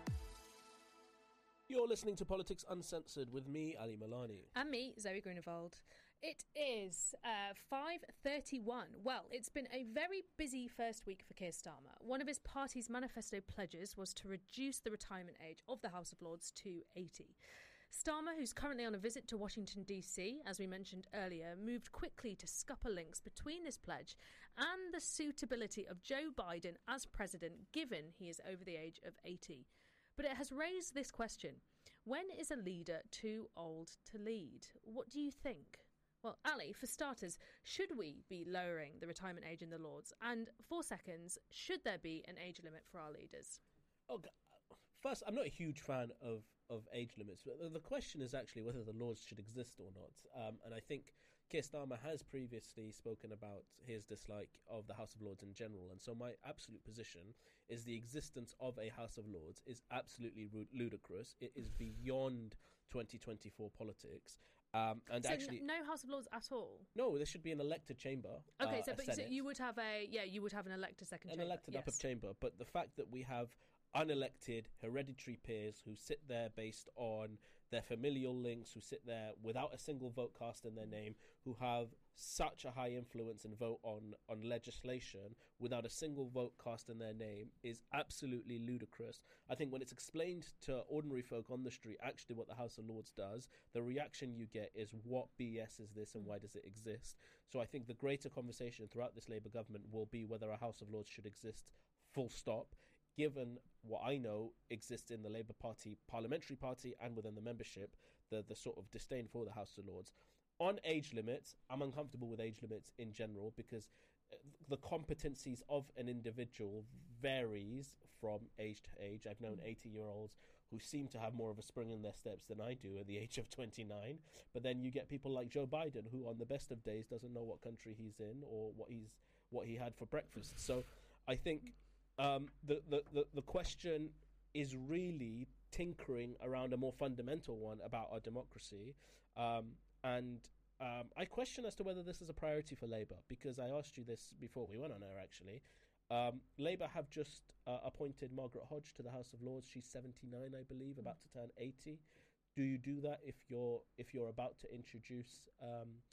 You're listening to Politics Uncensored with me, Ali Milani. And me, Zoe Grunewald. It is uh, five thirty-one. Well, it's been a very busy first week for Keir Starmer. One of his party's manifesto pledges was to reduce the retirement age of the House of Lords to eighty. Starmer, who's currently on a visit to Washington, D C, as we mentioned earlier, moved quickly to scupper links between this pledge and the suitability of Joe Biden as president, given he is over the age of eighty. But it has raised this question. When is a leader too old to lead? What do you think? Well, Ali, for starters, should we be lowering the retirement age in the Lords? And for seconds, should there be an age limit for our leaders? Okay. First, I'm not a huge fan of, of age limits. But the question is actually whether the Lords should exist or not. Um, and I think Keir Starmer has previously spoken about his dislike of the House of Lords in general. And so my absolute position is the existence of a House of Lords is absolutely ludicrous. It is beyond twenty twenty-four politics. Um, and so actually, n- no House of Lords at all. No, there should be an elected chamber. Okay, uh, so, but, so you would have a yeah, you would have an elected second an chamber, elected yes. upper chamber. But the fact that we have unelected hereditary peers who sit there based on their familial links, who sit there without a single vote cast in their name, who have such a high influence and vote on, on legislation without a single vote cast in their name is absolutely ludicrous. I think when it's explained to ordinary folk on the street actually what the House of Lords does, the reaction you get is, what B S is this and why does it exist? So I think the greater conversation throughout this Labour government will be whether a House of Lords should exist full stop, given what I know exists in the Labour Party parliamentary party and within the membership, the, the sort of disdain for the House of Lords. On age limits, I'm uncomfortable with age limits in general because the competencies of an individual varies from age to age. I've known eighty-year-olds who seem to have more of a spring in their steps than I do at the age of twenty-nine. But then you get people like Joe Biden, who on the best of days doesn't know what country he's in or what he's what he had for breakfast. So I think um, the, the, the, the question is really tinkering around a more fundamental one about our democracy. Um, and um, I question as to whether this is a priority for Labour, because I asked you this before we went on air, actually. Um, Labour have just uh, appointed Margaret Hodge to the House of Lords. She's seventy-nine, I believe, about to turn eighty. Do you do that if you're if you're about to introduce um,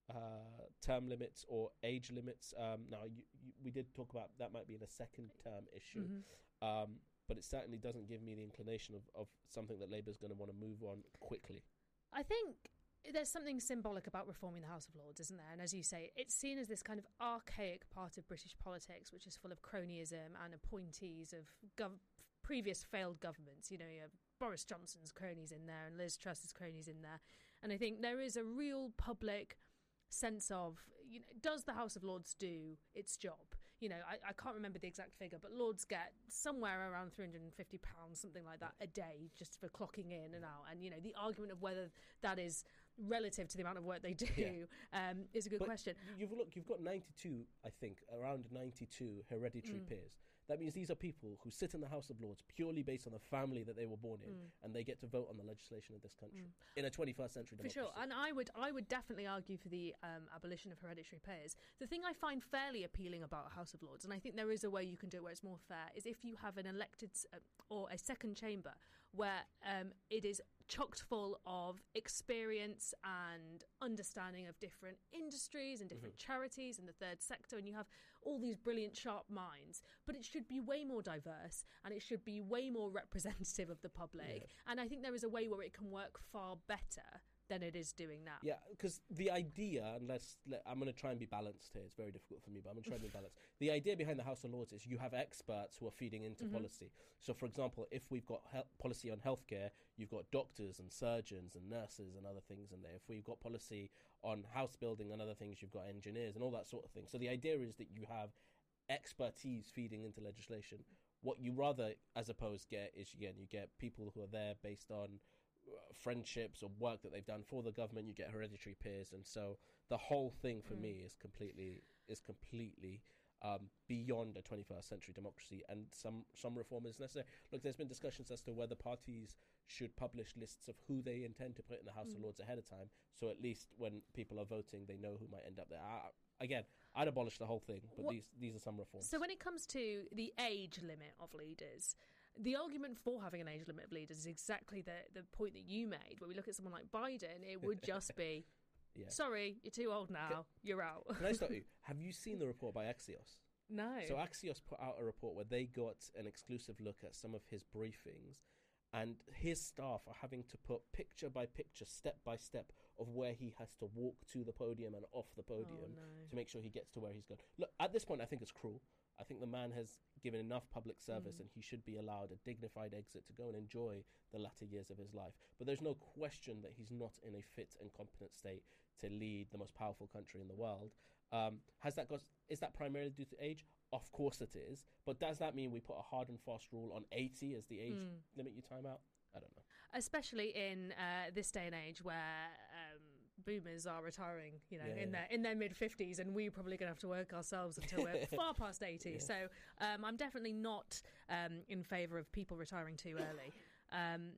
uh, term limits or age limits. Um, now, you, you, we did talk about that might be in a second term issue, Mhm. um, but it certainly doesn't give me the inclination of, of something that Labour's going to want to move on quickly. I think there's something symbolic about reforming the House of Lords, isn't there? And as you say, it's seen as this kind of archaic part of British politics, which is full of cronyism and appointees of gov- previous failed governments. You know, you have Boris Johnson's cronies in there and Liz Truss's cronies in there. And I think there is a real public sense of, you know, does the House of Lords do its job? You know, I, I can't remember the exact figure, but Lords get somewhere around three hundred fifty pounds, something like that, a day just for clocking in and out. And, you know, the argument of whether that is relative to the amount of work they do Yeah. um, is a good But question. You've look, you've got ninety-two, I think, around ninety-two hereditary Mm. peers. That means these are people who sit in the House of Lords purely based on the family that they were born in, Mm. and they get to vote on the legislation of this country Mm. in a twenty-first century For democracy. sure, and I would, I would definitely argue for the um, abolition of hereditary peers. The thing I find fairly appealing about a House of Lords, and I think there is a way you can do it where it's more fair, is if you have an elected uh, or a second chamber where um, it is chocked full of experience and understanding of different industries and different Mm-hmm. charities and the third sector, and you have all these brilliant, sharp minds. But it should be way more diverse, and it should be way more representative of the public. Yeah. And I think there is a way where it can work far better than it is doing now. Yeah, because the idea, and let's, let, I'm going to try and be balanced here. It's very difficult for me, but I'm going to try and be balanced. The idea behind the House of Lords is you have experts who are feeding into Mhm. policy. So, for example, if we've got he- policy on healthcare, you've got doctors and surgeons and nurses and other things in there. If we've got policy on house building and other things, you've got engineers and all that sort of thing. So the idea is that you have expertise feeding into legislation. What you rather, as opposed, get is, again, you get people who are there based on uh, friendships or work that they've done for the government. You get hereditary peers, and so the whole thing for Mm. me is completely is completely um, beyond a twenty-first century democracy, and some some reform is necessary. Look, there's been discussions as to whether parties should publish lists of who they intend to put in the House of Mm. Lords ahead of time, so at least when people are voting, they know who might end up there. I, again, I'd abolish the whole thing, but What- these these are some reforms. So when it comes to the age limit of leaders, the argument for having an age limit of leaders is exactly the, the point that you made. When we look at someone like Biden, it would just be, Yeah. sorry, you're too old now, you're out. Can I start you? Have you seen the report by Axios? No. So Axios put out a report where they got an exclusive look at some of his briefings, and his staff are having to put picture by picture, step by step, of where he has to walk to the podium and off the podium no. to make sure he gets to where he's going. Look, at this point, I think it's cruel. I think the man has given enough public service, Mm. and he should be allowed a dignified exit to go and enjoy the latter years of his life. But there's no question that he's not in a fit and competent state to lead the most powerful country in the world. Um, has that got? Is that primarily due to age? Of course it is. But does that mean we put a hard and fast rule on eighty as the age Mm. limit you time out? I don't know. Especially in uh, this day and age where um, boomers are retiring, you know, Yeah, in yeah. their in their mid fifties, and we're probably going to have to work ourselves until we're far past eighty. Yeah. So um, I'm definitely not um, in favour of people retiring too early. Um,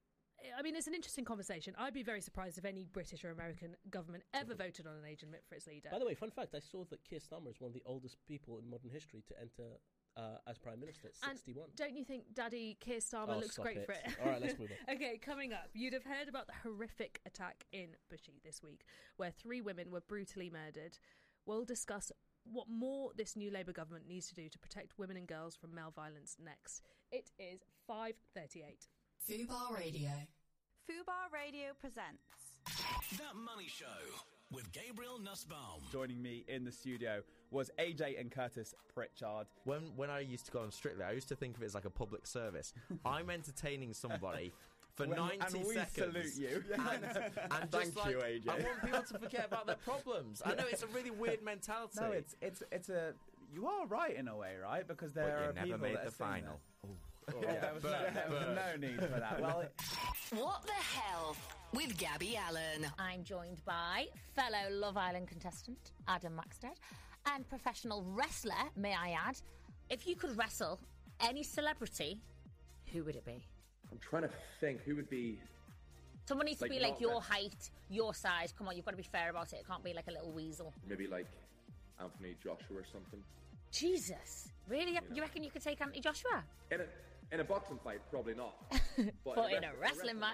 I mean, it's an interesting conversation. I'd be very surprised if any British or American government ever voted on an age limit for its leader. By the way, fun fact: I saw that Keir Starmer is one of the oldest people in modern history to enter uh, as Prime Minister at And sixty-one. don't you think Daddy Keir Starmer Oh, looks stop great it. for it? All right, let's move on. Okay, coming up, you'd have heard about the horrific attack in Bushey this week, where three women were brutally murdered. We'll discuss what more this new Labour government needs to do to protect women and girls from male violence next. It is five thirty-eight. Fubar Radio. Fubar Radio presents That Money Show with Gabriel Nussbaum. Joining me in the studio was A J and Curtis Pritchard. When when I used to go on Strictly, I used to think of it as like a public service. I'm entertaining somebody for When- ninety and we seconds. salute you. And, and Thank just like, you, A J. I want people to forget about their problems. I know it's a really weird mentality. No, it's it's it's a. You are right in a way, right? Because there But you are never people made that the are sitting final. there. Oh, there was, no, there was no need for that. Well, it, What the Hell with Gabby Allen. I'm joined by fellow Love Island contestant Adam Maxted and professional wrestler, may I add. If you could wrestle any celebrity, who would it be? I'm trying to think who would be. Someone needs to Like, be like not your that- height, your size. Come on, you've got to be fair about it. It can't be like a little weasel. Maybe like Anthony Joshua or something. Jesus. Really? You You, know. reckon you could take Anthony Joshua? In a in a boxing fight, probably not. But, in a wrestling wrestling match,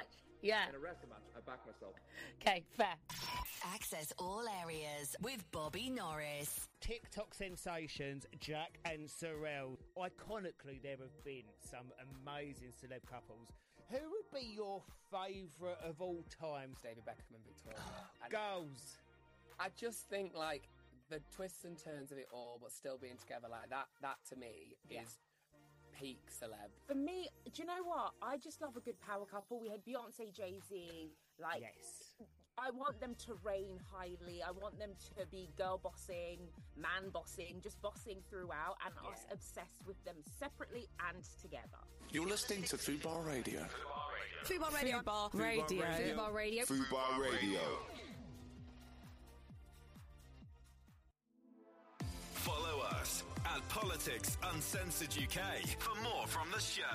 Yeah. In a wrestling match, I back myself. Okay, fair. Access all areas with Bobby Norris. TikTok sensations Jack and Sorrel. Iconically, there have been some amazing celeb couples. Who would be your favourite of all times? David Beckham and Victoria. And Girls. I just think, like, the twists and turns of it all, but still being together like that, that to me Yeah. is peak celeb. For me, do you know what? I just love a good power couple. We had Beyonce, Jay-Z. Like, yes. I want them to reign highly. I want them to be girl bossing, man bossing, just bossing throughout, and us obsessed with them separately and together. You're listening to Fubar Radio. Fubar Radio. Fubar Radio. Fubar Radio. Fubar Radio. Follow us at Politics Uncensored U K for more from the show.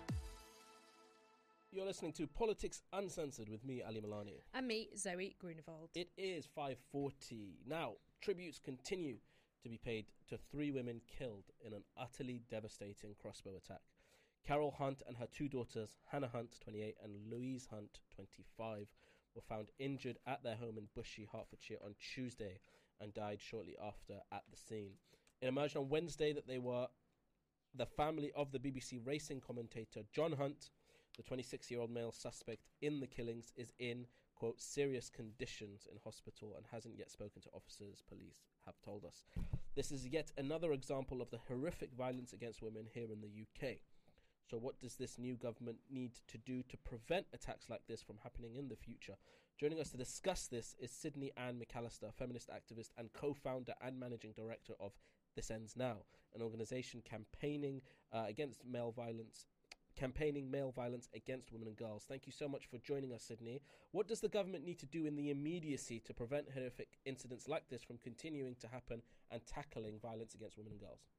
You're listening to Politics Uncensored with me, Ali Milani. And me, Zoe Grunewald. It is five forty. Now, tributes continue to be paid to three women killed in an utterly devastating crossbow attack. Carol Hunt and her two daughters, Hannah Hunt, twenty-eight, and Louise Hunt, twenty-five, were found injured at their home in Bushey, Hertfordshire on Tuesday and died shortly after at the scene. It emerged on Wednesday that they were the family of the B B C racing commentator John Hunt. The twenty-six-year-old male suspect in the killings is in, quote, serious conditions in hospital and hasn't yet spoken to officers, police have told us. This is yet another example of the horrific violence against women here in the U K. So what does this new government need to do to prevent attacks like this from happening in the future? Joining us to discuss this is Sydney Ann McAllister, feminist activist and co-founder and managing director of This Ends Now, an organisation campaigning uh, against male violence campaigning male violence against women and girls. Thank you so much for joining us, Sydney. What does the government need to do in the immediacy to prevent horrific incidents like this from continuing to happen and tackling violence against women and girls?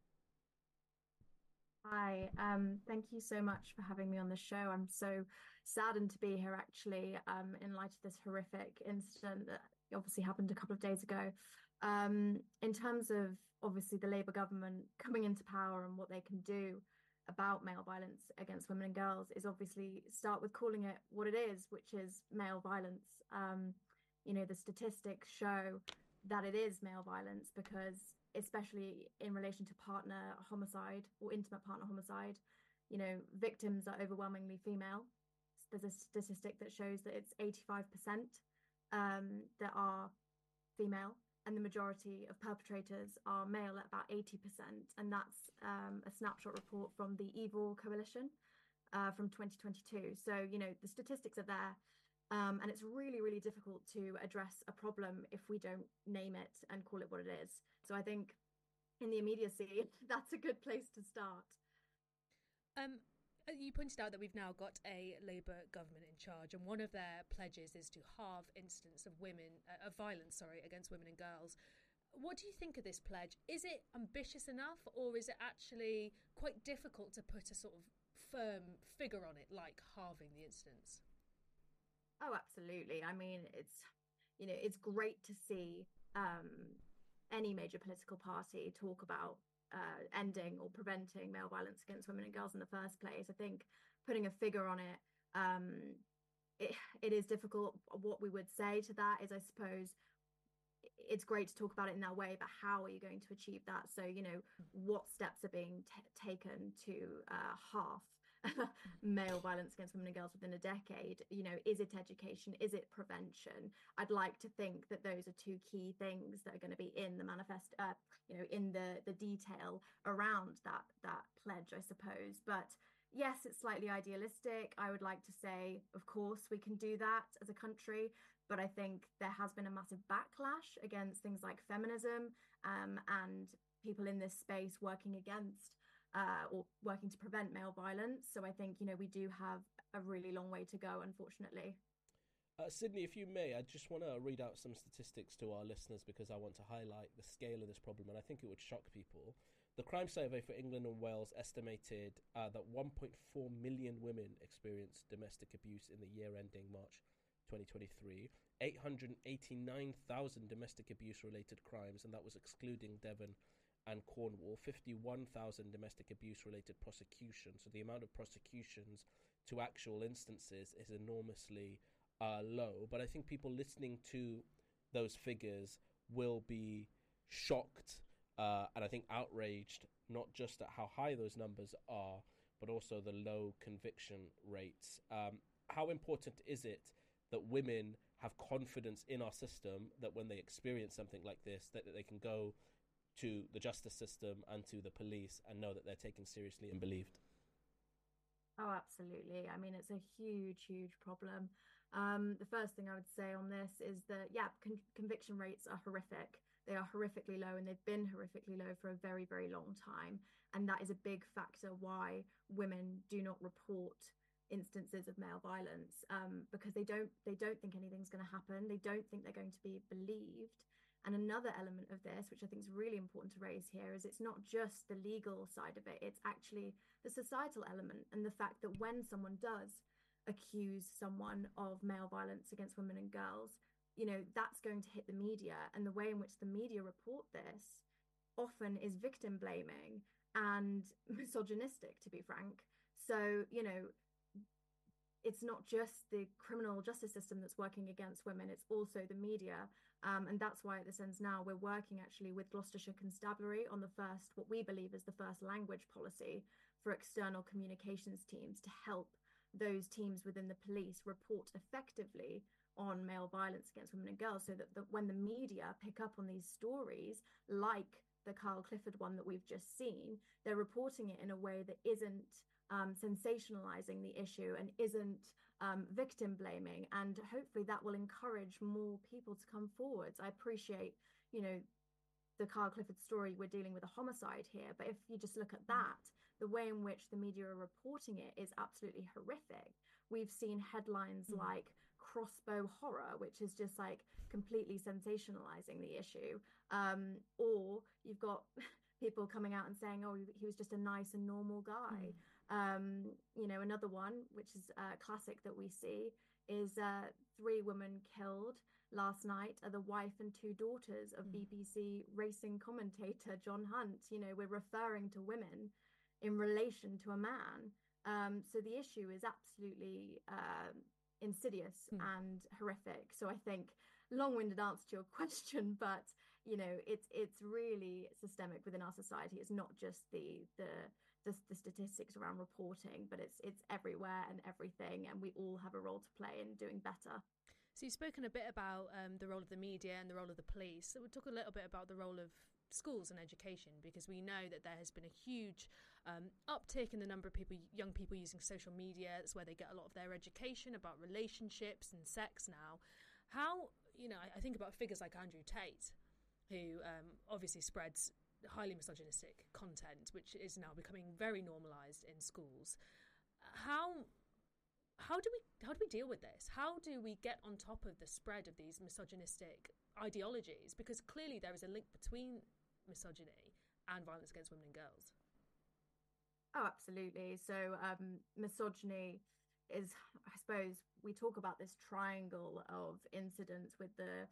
Hi, um, thank you so much for having me on the show. I'm so saddened to be here, actually, um, in light of this horrific incident that obviously happened a couple of days ago. Um, in terms of, obviously, the Labour government coming into power and what they can do about male violence against women and girls is obviously start with calling it what it is, which is male violence. Um, you know, the statistics show that it is male violence because, especially in relation to partner homicide or intimate partner homicide, you know, victims are overwhelmingly female. There's a statistic that shows that it's eighty-five percent um, that are female, and the majority of perpetrators are male at about eighty percent. And that's um, a snapshot report from the Evil Coalition uh, from twenty twenty-two. So, you know, the statistics are there. Um, and it's really, really difficult to address a problem if we don't name it and call it what it is. So I think in the immediacy, that's a good place to start. Um, you pointed out that we've now got a Labour government in charge, and one of their pledges is to halve incidents of women, uh, of violence, sorry, against women and girls. What do you think of this pledge? Is it ambitious enough, or is it actually quite difficult to put a sort of firm figure on it, like halving the incidents? Oh, absolutely. I mean, it's, you know, it's great to see um, any major political party talk about uh, ending or preventing male violence against women and girls in the first place. I think putting a figure on it, um, it, it is difficult. What we would say to that is, I suppose, it's great to talk about it in that way, but how are you going to achieve that? So, you know, what steps are being t- taken to uh, halve male violence against women and girls within a decade? You know, is it education? Is it prevention? I'd like to think that those are two key things that are going to be in the manifest, uh, you know, in the the detail around that that pledge, I suppose. But yes, it's slightly idealistic. I would like to say, of course, we can do that as a country. But I think there has been a massive backlash against things like feminism um, and people in this space working against Uh, or working to prevent male violence. So I think, you know, we do have a really long way to go, unfortunately. Uh, Sydney, if you may, I just want to read out some statistics to our listeners because I want to highlight the scale of this problem, and I think it would shock people. The Crime Survey for England and Wales estimated uh, that one point four million women experienced domestic abuse in the year ending March twenty twenty-three, eight hundred eighty-nine thousand domestic abuse-related crimes, and that was excluding Devon and Cornwall, fifty-one thousand domestic abuse-related prosecutions. So the amount of prosecutions to actual instances is enormously uh, low. But I think people listening to those figures will be shocked uh, and I think outraged, not just at how high those numbers are, but also the low conviction rates. Um, how important is it that women have confidence in our system, that when they experience something like this, that, that they can go to the justice system and to the police and know that they're taken seriously and believed? Oh, absolutely. I mean, it's a huge, huge problem. Um, the first thing I would say on this is that, yeah, con- conviction rates are horrific. They are horrifically low, and they've been horrifically low for a very, very long time. And that is a big factor why women do not report instances of male violence, um, because they don't they don't think anything's going to happen. They don't think they're going to be believed. And another element of this, which I think is really important to raise here, is it's not just the legal side of it. It's actually the societal element, and the fact that when someone does accuse someone of male violence against women and girls, you know, that's going to hit the media. And the way in which the media report this often is victim blaming and misogynistic, to be frank. So, you know, it's not just the criminal justice system that's working against women, it's also the media. Um, and that's why at the Sens now we're working actually with Gloucestershire Constabulary on the first, what we believe is the first language policy for external communications teams to help those teams within the police report effectively on male violence against women and girls, so that, that when the media pick up on these stories, like the Kyle Clifford one that we've just seen, they're reporting it in a way that isn't um, sensationalizing the issue and isn't um, victim blaming. And hopefully that will encourage more people to come forwards. I appreciate, you know, the Kyle Clifford story, we're dealing with a homicide here, but if you just look at that, the way in which the media are reporting it is absolutely horrific. We've seen headlines mm. like crossbow horror, which is just like completely sensationalizing the issue. Um, or you've got people coming out and saying, oh, he was just a nice and normal guy. Mm. Um, you know, another one, which is a classic that we see, is uh, three women killed last night are the wife and two daughters of mm. B B C racing commentator John Hunt. You know, we're referring to women in relation to a man. Um, so the issue is absolutely uh, insidious mm. and horrific. So I think long-winded answer to your question, but you know, it's it's really systemic within our society. It's not just the the the, the statistics around reporting, but it's it's everywhere and everything, and we all have a role to play in doing better. So you've spoken a bit about um, the role of the media and the role of the police. So we'll talk a little bit about the role of schools and education, because we know that there has been a huge um, uptick in the number of people, young people using social media. It's where they get a lot of their education about relationships and sex now. How, you know, I, I think about figures like Andrew Tate, who um, obviously spreads highly misogynistic content, which is now becoming very normalised in schools. How how do we how do we deal with this? How do we get on top of the spread of these misogynistic ideologies? Because clearly there is a link between misogyny and violence against women and girls. Oh, absolutely. So um, misogyny is, I suppose, we talk about this triangle of incidents with the,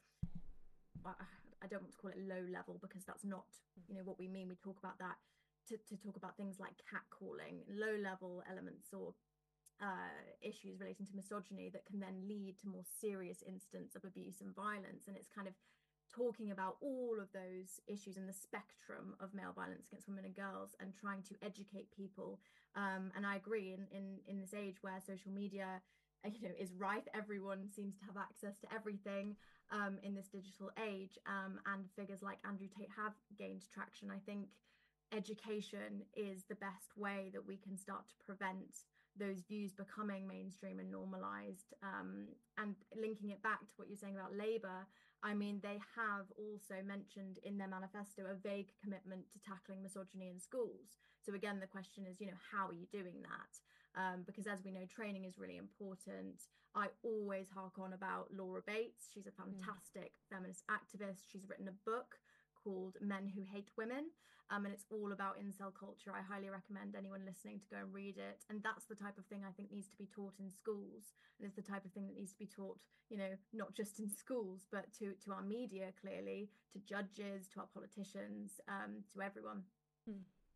I don't want to call it low level, because that's not, you know, what we mean. We talk about that to, to talk about things like catcalling, low level elements or uh, issues relating to misogyny that can then lead to more serious instances of abuse and violence. And it's kind of talking about all of those issues in the spectrum of male violence against women and girls and trying to educate people. Um, and I agree, in, in, in this age where social media, you know, is rife, everyone seems to have access to everything um, in this digital age, um, and figures like Andrew Tate have gained traction. I think education is the best way that we can start to prevent those views becoming mainstream and normalized. Um, and linking it back to what you're saying about Labour, I mean, they have also mentioned in their manifesto a vague commitment to tackling misogyny in schools. So again, the question is, you know, how are you doing that? Um, because as we know, training is really important. I always hark on about Laura Bates. She's a fantastic mm. feminist activist. She's written a book called Men Who Hate Women, um, and it's all about incel culture. I highly recommend anyone listening to go and read it. And that's the type of thing I think needs to be taught in schools. And it's the type of thing that needs to be taught, you know, not just in schools, but to, to our media, clearly, to judges, to our politicians, um, to everyone. Hmm.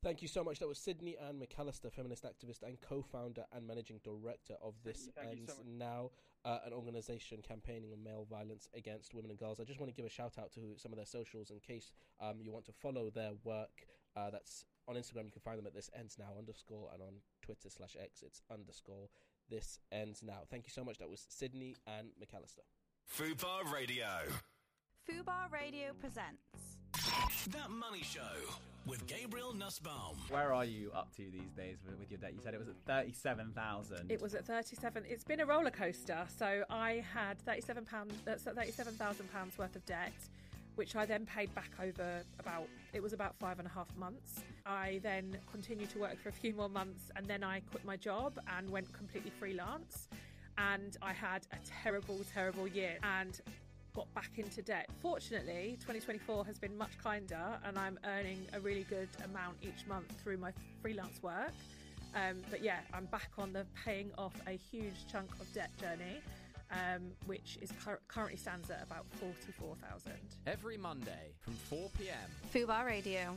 Thank you so much. That was Sydney Ann McAllister, feminist activist and co-founder and managing director of This Thank you, thank you Ends so much. Now, uh, an organisation campaigning on male violence against women and girls. I just want to give a shout out to some of their socials in case um, you want to follow their work. Uh, that's on Instagram. You can find them at This Ends Now underscore, and on Twitter slash X it's underscore This Ends Now. Thank you so much. That was Sydney Ann McAllister. Fubar Radio. Fubar Radio presents That Money Show with Gabriel Nussbaum. Where are you up to these days with, with your debt? You said it was at thirty-seven thousand. It was at thirty-seven. It's been a roller coaster. So I had thirty-seven pounds, that's thirty-seven thousand pounds worth of debt, which I then paid back over about, it was about five and a half months. I then continued to work for a few more months, and then I quit my job and went completely freelance. And I had a terrible, terrible year and got back into debt. Fortunately, twenty twenty-four has been much kinder, and I'm earning a really good amount each month through my freelance work. Um, but yeah, I'm back on the paying off a huge chunk of debt journey, um, which is cur- currently stands at about forty-four thousand. Every Monday from four p.m. Fubar Radio.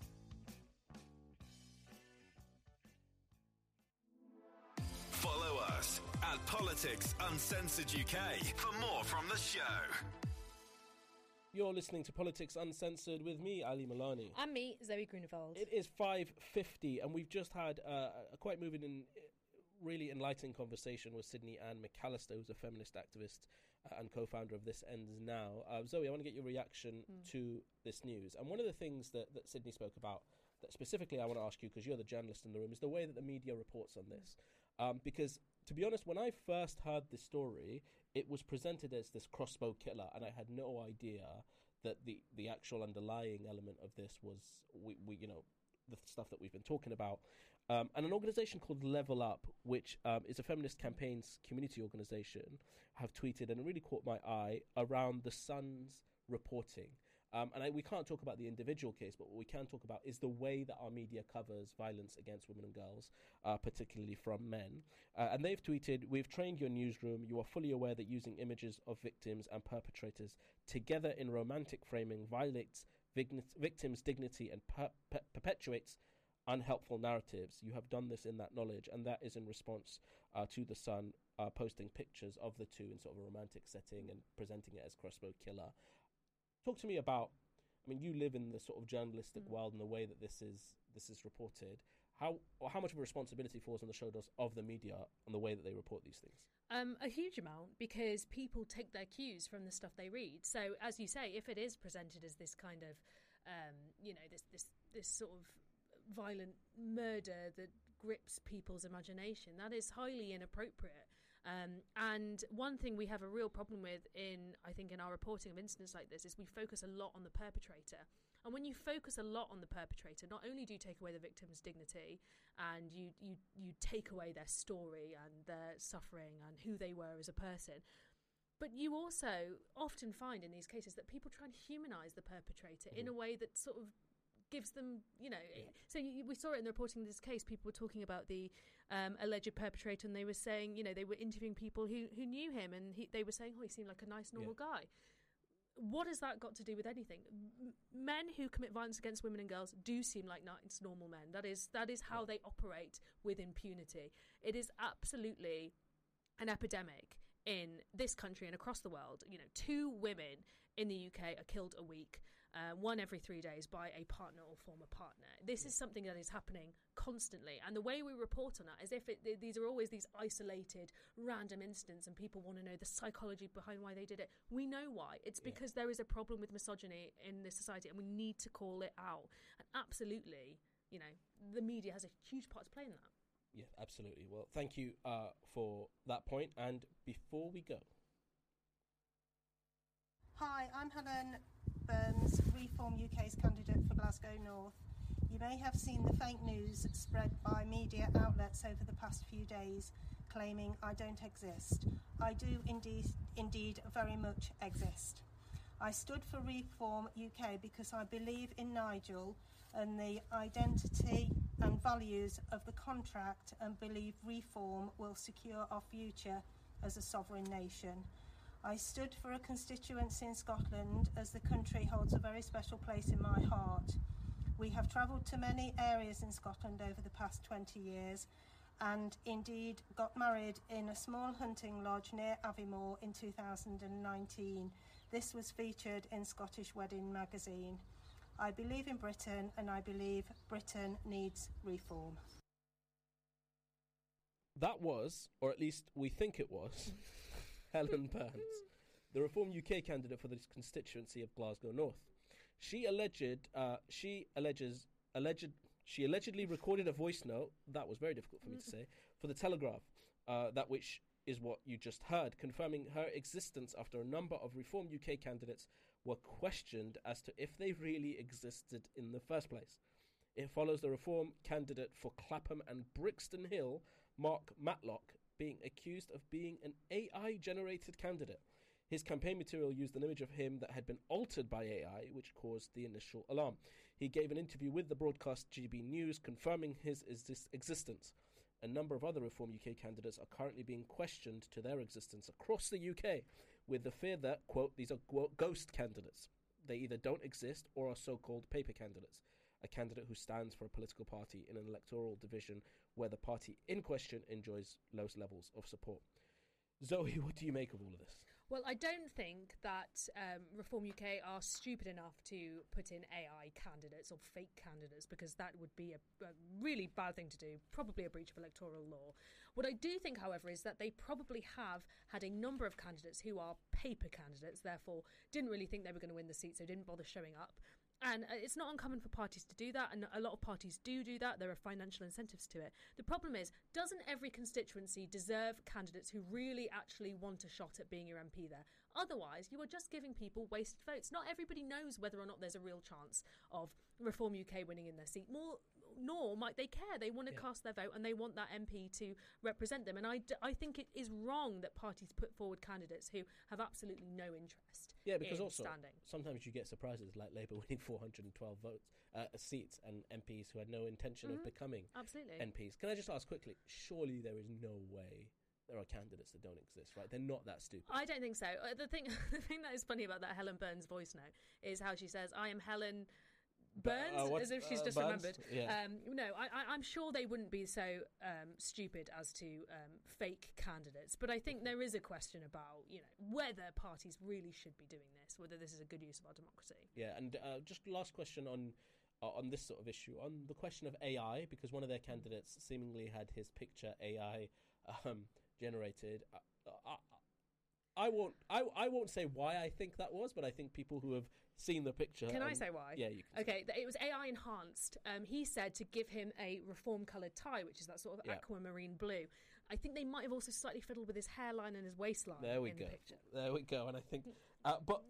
Follow us at Politics Uncensored U K for more from the show. You're listening to Politics Uncensored with me, Ali Milani. And me, Zoe Grunewald. It is five fifty, and we've just had uh, a quite moving and really enlightening conversation with Sydney Ann McAllister, who's a feminist activist uh, and co-founder of This Ends Now. Uh, Zoe, I want to get your reaction mm. to this news. And one of the things that, that Sydney spoke about, that specifically I want to ask you, because you're the journalist in the room, is the way that the media reports on this. Um, because, to be honest, when I first heard this story, it was presented as this crossbow killer, and I had no idea that the, the actual underlying element of this was, we, we you know, the stuff that we've been talking about. Um, and an organisation called Level Up, which um, is a feminist campaigns community organisation, have tweeted, and it really caught my eye, around the Sun's reporting. Um, and I, we can't talk about the individual case, but what we can talk about is the way that our media covers violence against women and girls, uh, particularly from men. Uh, and they've tweeted, "We've trained your newsroom. You are fully aware that using images of victims and perpetrators together in romantic framing violates vign- victims' dignity and per- per- perpetuates unhelpful narratives. You have done this in that knowledge," and that is in response uh, to the Sun uh, posting pictures of the two in sort of a romantic setting and presenting it as crossbow killer. Talk to me about, I mean, you live in the sort of journalistic mm. world and the way that this is this is reported. How or how much of a responsibility falls on the shoulders of the media on the way that they report these things? Um, a huge amount, because people take their cues from the stuff they read. So, as you say, if it is presented as this kind of, um, you know, this this this sort of violent murder that grips people's imagination, that is highly inappropriate. Um, and one thing we have a real problem with in, I think, in our reporting of incidents like this is we focus a lot on the perpetrator. And when you focus a lot on the perpetrator, not only do you take away the victim's dignity and you, you, you take away their story and their suffering and who they were as a person, but you also often find in these cases that people try and humanise the perpetrator mm-hmm. in a way that sort of gives them, you know, yeah. so you, we saw it in the reporting of this case. People were talking about the um, alleged perpetrator, and they were saying, you know, they were interviewing people who, who knew him, and he, they were saying, oh, he seemed like a nice, normal yeah. guy. What has that got to do with anything? M- men who commit violence against women and girls do seem like nice, normal men. That is that is how yeah. they operate with impunity. It is absolutely an epidemic in this country and across the world. You know, two women in the U K are killed a week. Uh, one every three days by a partner or former partner. This is something that is happening constantly, and the way we report on that is if it, these are always these isolated, random incidents, and people want to know the psychology behind why they did it. We know why. It's because yeah. there is a problem with misogyny in this society, and we need to call it out. And absolutely, you know, the media has a huge part to play in that. Yeah, absolutely. Well, thank you uh, for that point. And before we go, hi, I'm Helen Burns, Reform U K's candidate for Glasgow North. You may have seen the fake news spread by media outlets over the past few days claiming I don't exist. I do indeed, indeed very much exist. I stood for Reform U K because I believe in Nigel and the identity and values of the contract, and believe Reform will secure our future as a sovereign nation. I stood for a constituency in Scotland as the country holds a very special place in my heart. We have travelled to many areas in Scotland over the past twenty years and indeed got married in a small hunting lodge near Aviemore in two thousand nineteen. This was featured in Scottish Wedding magazine. I believe in Britain and I believe Britain needs reform. That was, or at least we think it was, Helen Burns, the Reform U K candidate for the constituency of Glasgow North. She alleged, uh, she alleges, alleged, she allegedly recorded a voice note, that was very difficult for me to say, for the Telegraph, uh, that which is what you just heard, confirming her existence after a number of Reform U K candidates were questioned as to if they really existed in the first place. It follows the Reform candidate for Clapham and Brixton Hill, Mark Matlock, being accused of being an A I-generated candidate. His campaign material used an image of him that had been altered by A I, which caused the initial alarm. He gave an interview with the broadcast G B News, confirming his exis- existence. A number of other Reform U K candidates are currently being questioned to their existence across the U K, with the fear that, quote, these are go- ghost candidates. They either don't exist or are so-called paper candidates, a candidate who stands for a political party in an electoral division where the party in question enjoys low levels of support. Zoe, what do you make of all of this? Well, I don't think that um, Reform U K are stupid enough to put in A I candidates or fake candidates, because that would be a, a really bad thing to do, probably a breach of electoral law. What I do think, however, is that they probably have had a number of candidates who are paper candidates, therefore didn't really think they were going to win the seat, so didn't bother showing up. And uh, it's not uncommon for parties to do that, and a lot of parties do do that. There are financial incentives to it. The problem is, doesn't every constituency deserve candidates who really actually want a shot at being your M P there? Otherwise, you are just giving people wasted votes. Not everybody knows whether or not there's a real chance of Reform U K winning in their seat. More, nor might they care. They want to yeah. cast their vote, and they want that M P to represent them. And I, d- I think it is wrong that parties put forward candidates who have absolutely no interest Yeah, because in also standing. Sometimes you get surprises like Labour winning four hundred twelve votes, uh, seats, and M Ps who had no intention Mhm. of becoming Absolutely. M Ps. Can I just ask quickly? Surely there is no way there are candidates that don't exist, right? They're not that stupid. I don't think so. Uh, the thing, the thing that is funny about that Helen Burns voice note is how she says, "I am Helen Burns," Uh, what- as if she's uh, just Burns? remembered. Yeah. Um, no, I, I, I'm sure they wouldn't be so um, stupid as to um, fake candidates. But I think there is a question about, you know, whether parties really should be doing this, whether this is a good use of our democracy. Yeah, and uh, just last question on uh, on this sort of issue, on the question of A I, because one of their candidates seemingly had his picture A I um, generated. I, I, I won't. I, I won't say why I think that was, but I think people who have seen the picture. Can I and- say why? Yeah, you can. Okay, th- it was A I enhanced. Um, he said to give him a reform-coloured tie, which is that sort of Yeah. aquamarine blue. I think they might have also slightly fiddled with his hairline and his waistline. There we in go. The picture. There we go. And I think, uh, but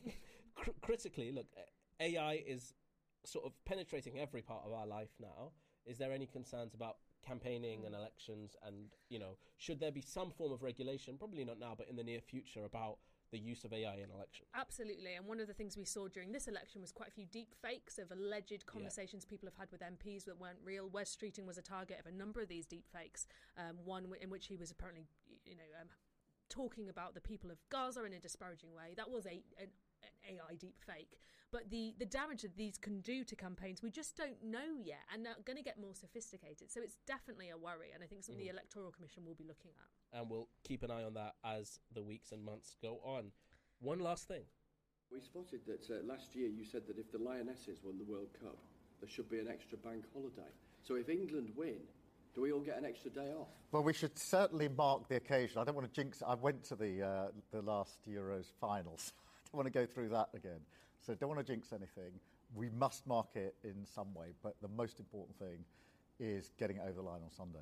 cr- critically, look, A I is sort of penetrating every part of our life now. Is there any concerns about campaigning and elections, and, you know, should there be some form of regulation, probably not now, but in the near future, about the use of A I in elections? Absolutely, and one of the things we saw during this election was quite a few deep fakes of alleged conversations people have had with M Ps that weren't real. Wes Streeting was a target of a number of these deep fakes, um, one w- in which he was apparently, you know, um, talking about the people of Gaza in a disparaging way. That was a an, an A I deep fake. But the, the damage that these can do to campaigns, we just don't know yet, and they're going to get more sophisticated. So it's definitely a worry, and I think something Mm. the Electoral Commission will be looking at. And we'll keep an eye on that as the weeks and months go on. One last thing. We spotted that uh, last year you said that if the Lionesses won the World Cup, there should be an extra bank holiday. So if England win, do we all get an extra day off? Well, we should certainly mark the occasion. I don't want to jinx. I went to the uh, the last Euros finals. I don't want to go through that again. So don't want to jinx anything. We must mark it in some way. But the most important thing is getting it over the line on Sunday.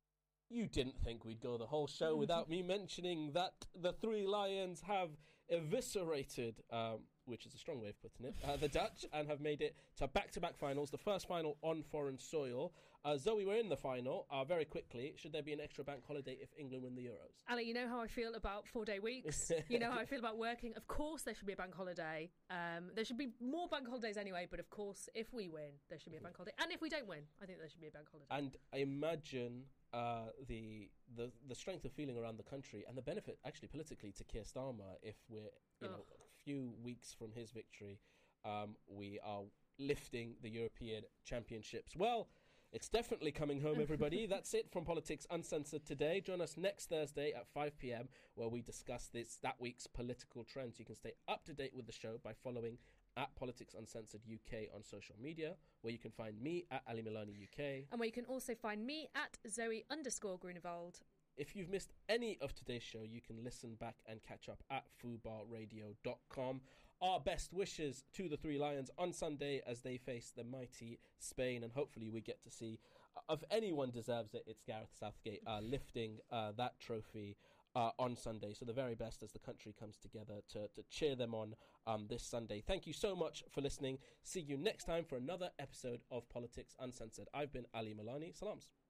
You didn't think we'd go the whole show without me mentioning that the Three Lions have eviscerated, um, which is a strong way of putting it, uh, the Dutch, and have made it to back-to-back finals, the first final on foreign soil. Uh, Zoe, we're in the final. Uh, very quickly, should there be an extra bank holiday if England win the Euros? Ali, you know how I feel about four-day weeks. You know how I feel about working. Of course there should be a bank holiday. Um, there should be more bank holidays anyway, but of course, if we win, there should be a bank holiday. And if we don't win, I think there should be a bank holiday. And I imagine uh, the, the the strength of feeling around the country and the benefit, actually, politically, to Keir Starmer if we're, you know, Ugh. a few weeks from his victory. Um, we are lifting the European Championships. Well, it's definitely coming home, everybody. That's it from Politics Uncensored today. Join us next Thursday at five p.m. where we discuss this that week's political trends. You can stay up to date with the show by following at Politics Uncensored U K on social media, where you can find me at Ali Milani U K. And where you can also find me at Zoe underscore Grunewald. If you've missed any of today's show, you can listen back and catch up at fubar radio dot com. Our best wishes to the Three Lions on Sunday as they face the mighty Spain, and hopefully we get to see, uh, if anyone deserves it, it's Gareth Southgate uh, lifting uh, that trophy uh, on Sunday. So the very best as the country comes together to, to cheer them on um, this Sunday. Thank you so much for listening. See you next time for another episode of Politics Uncensored. I've been Ali Milani. Salams.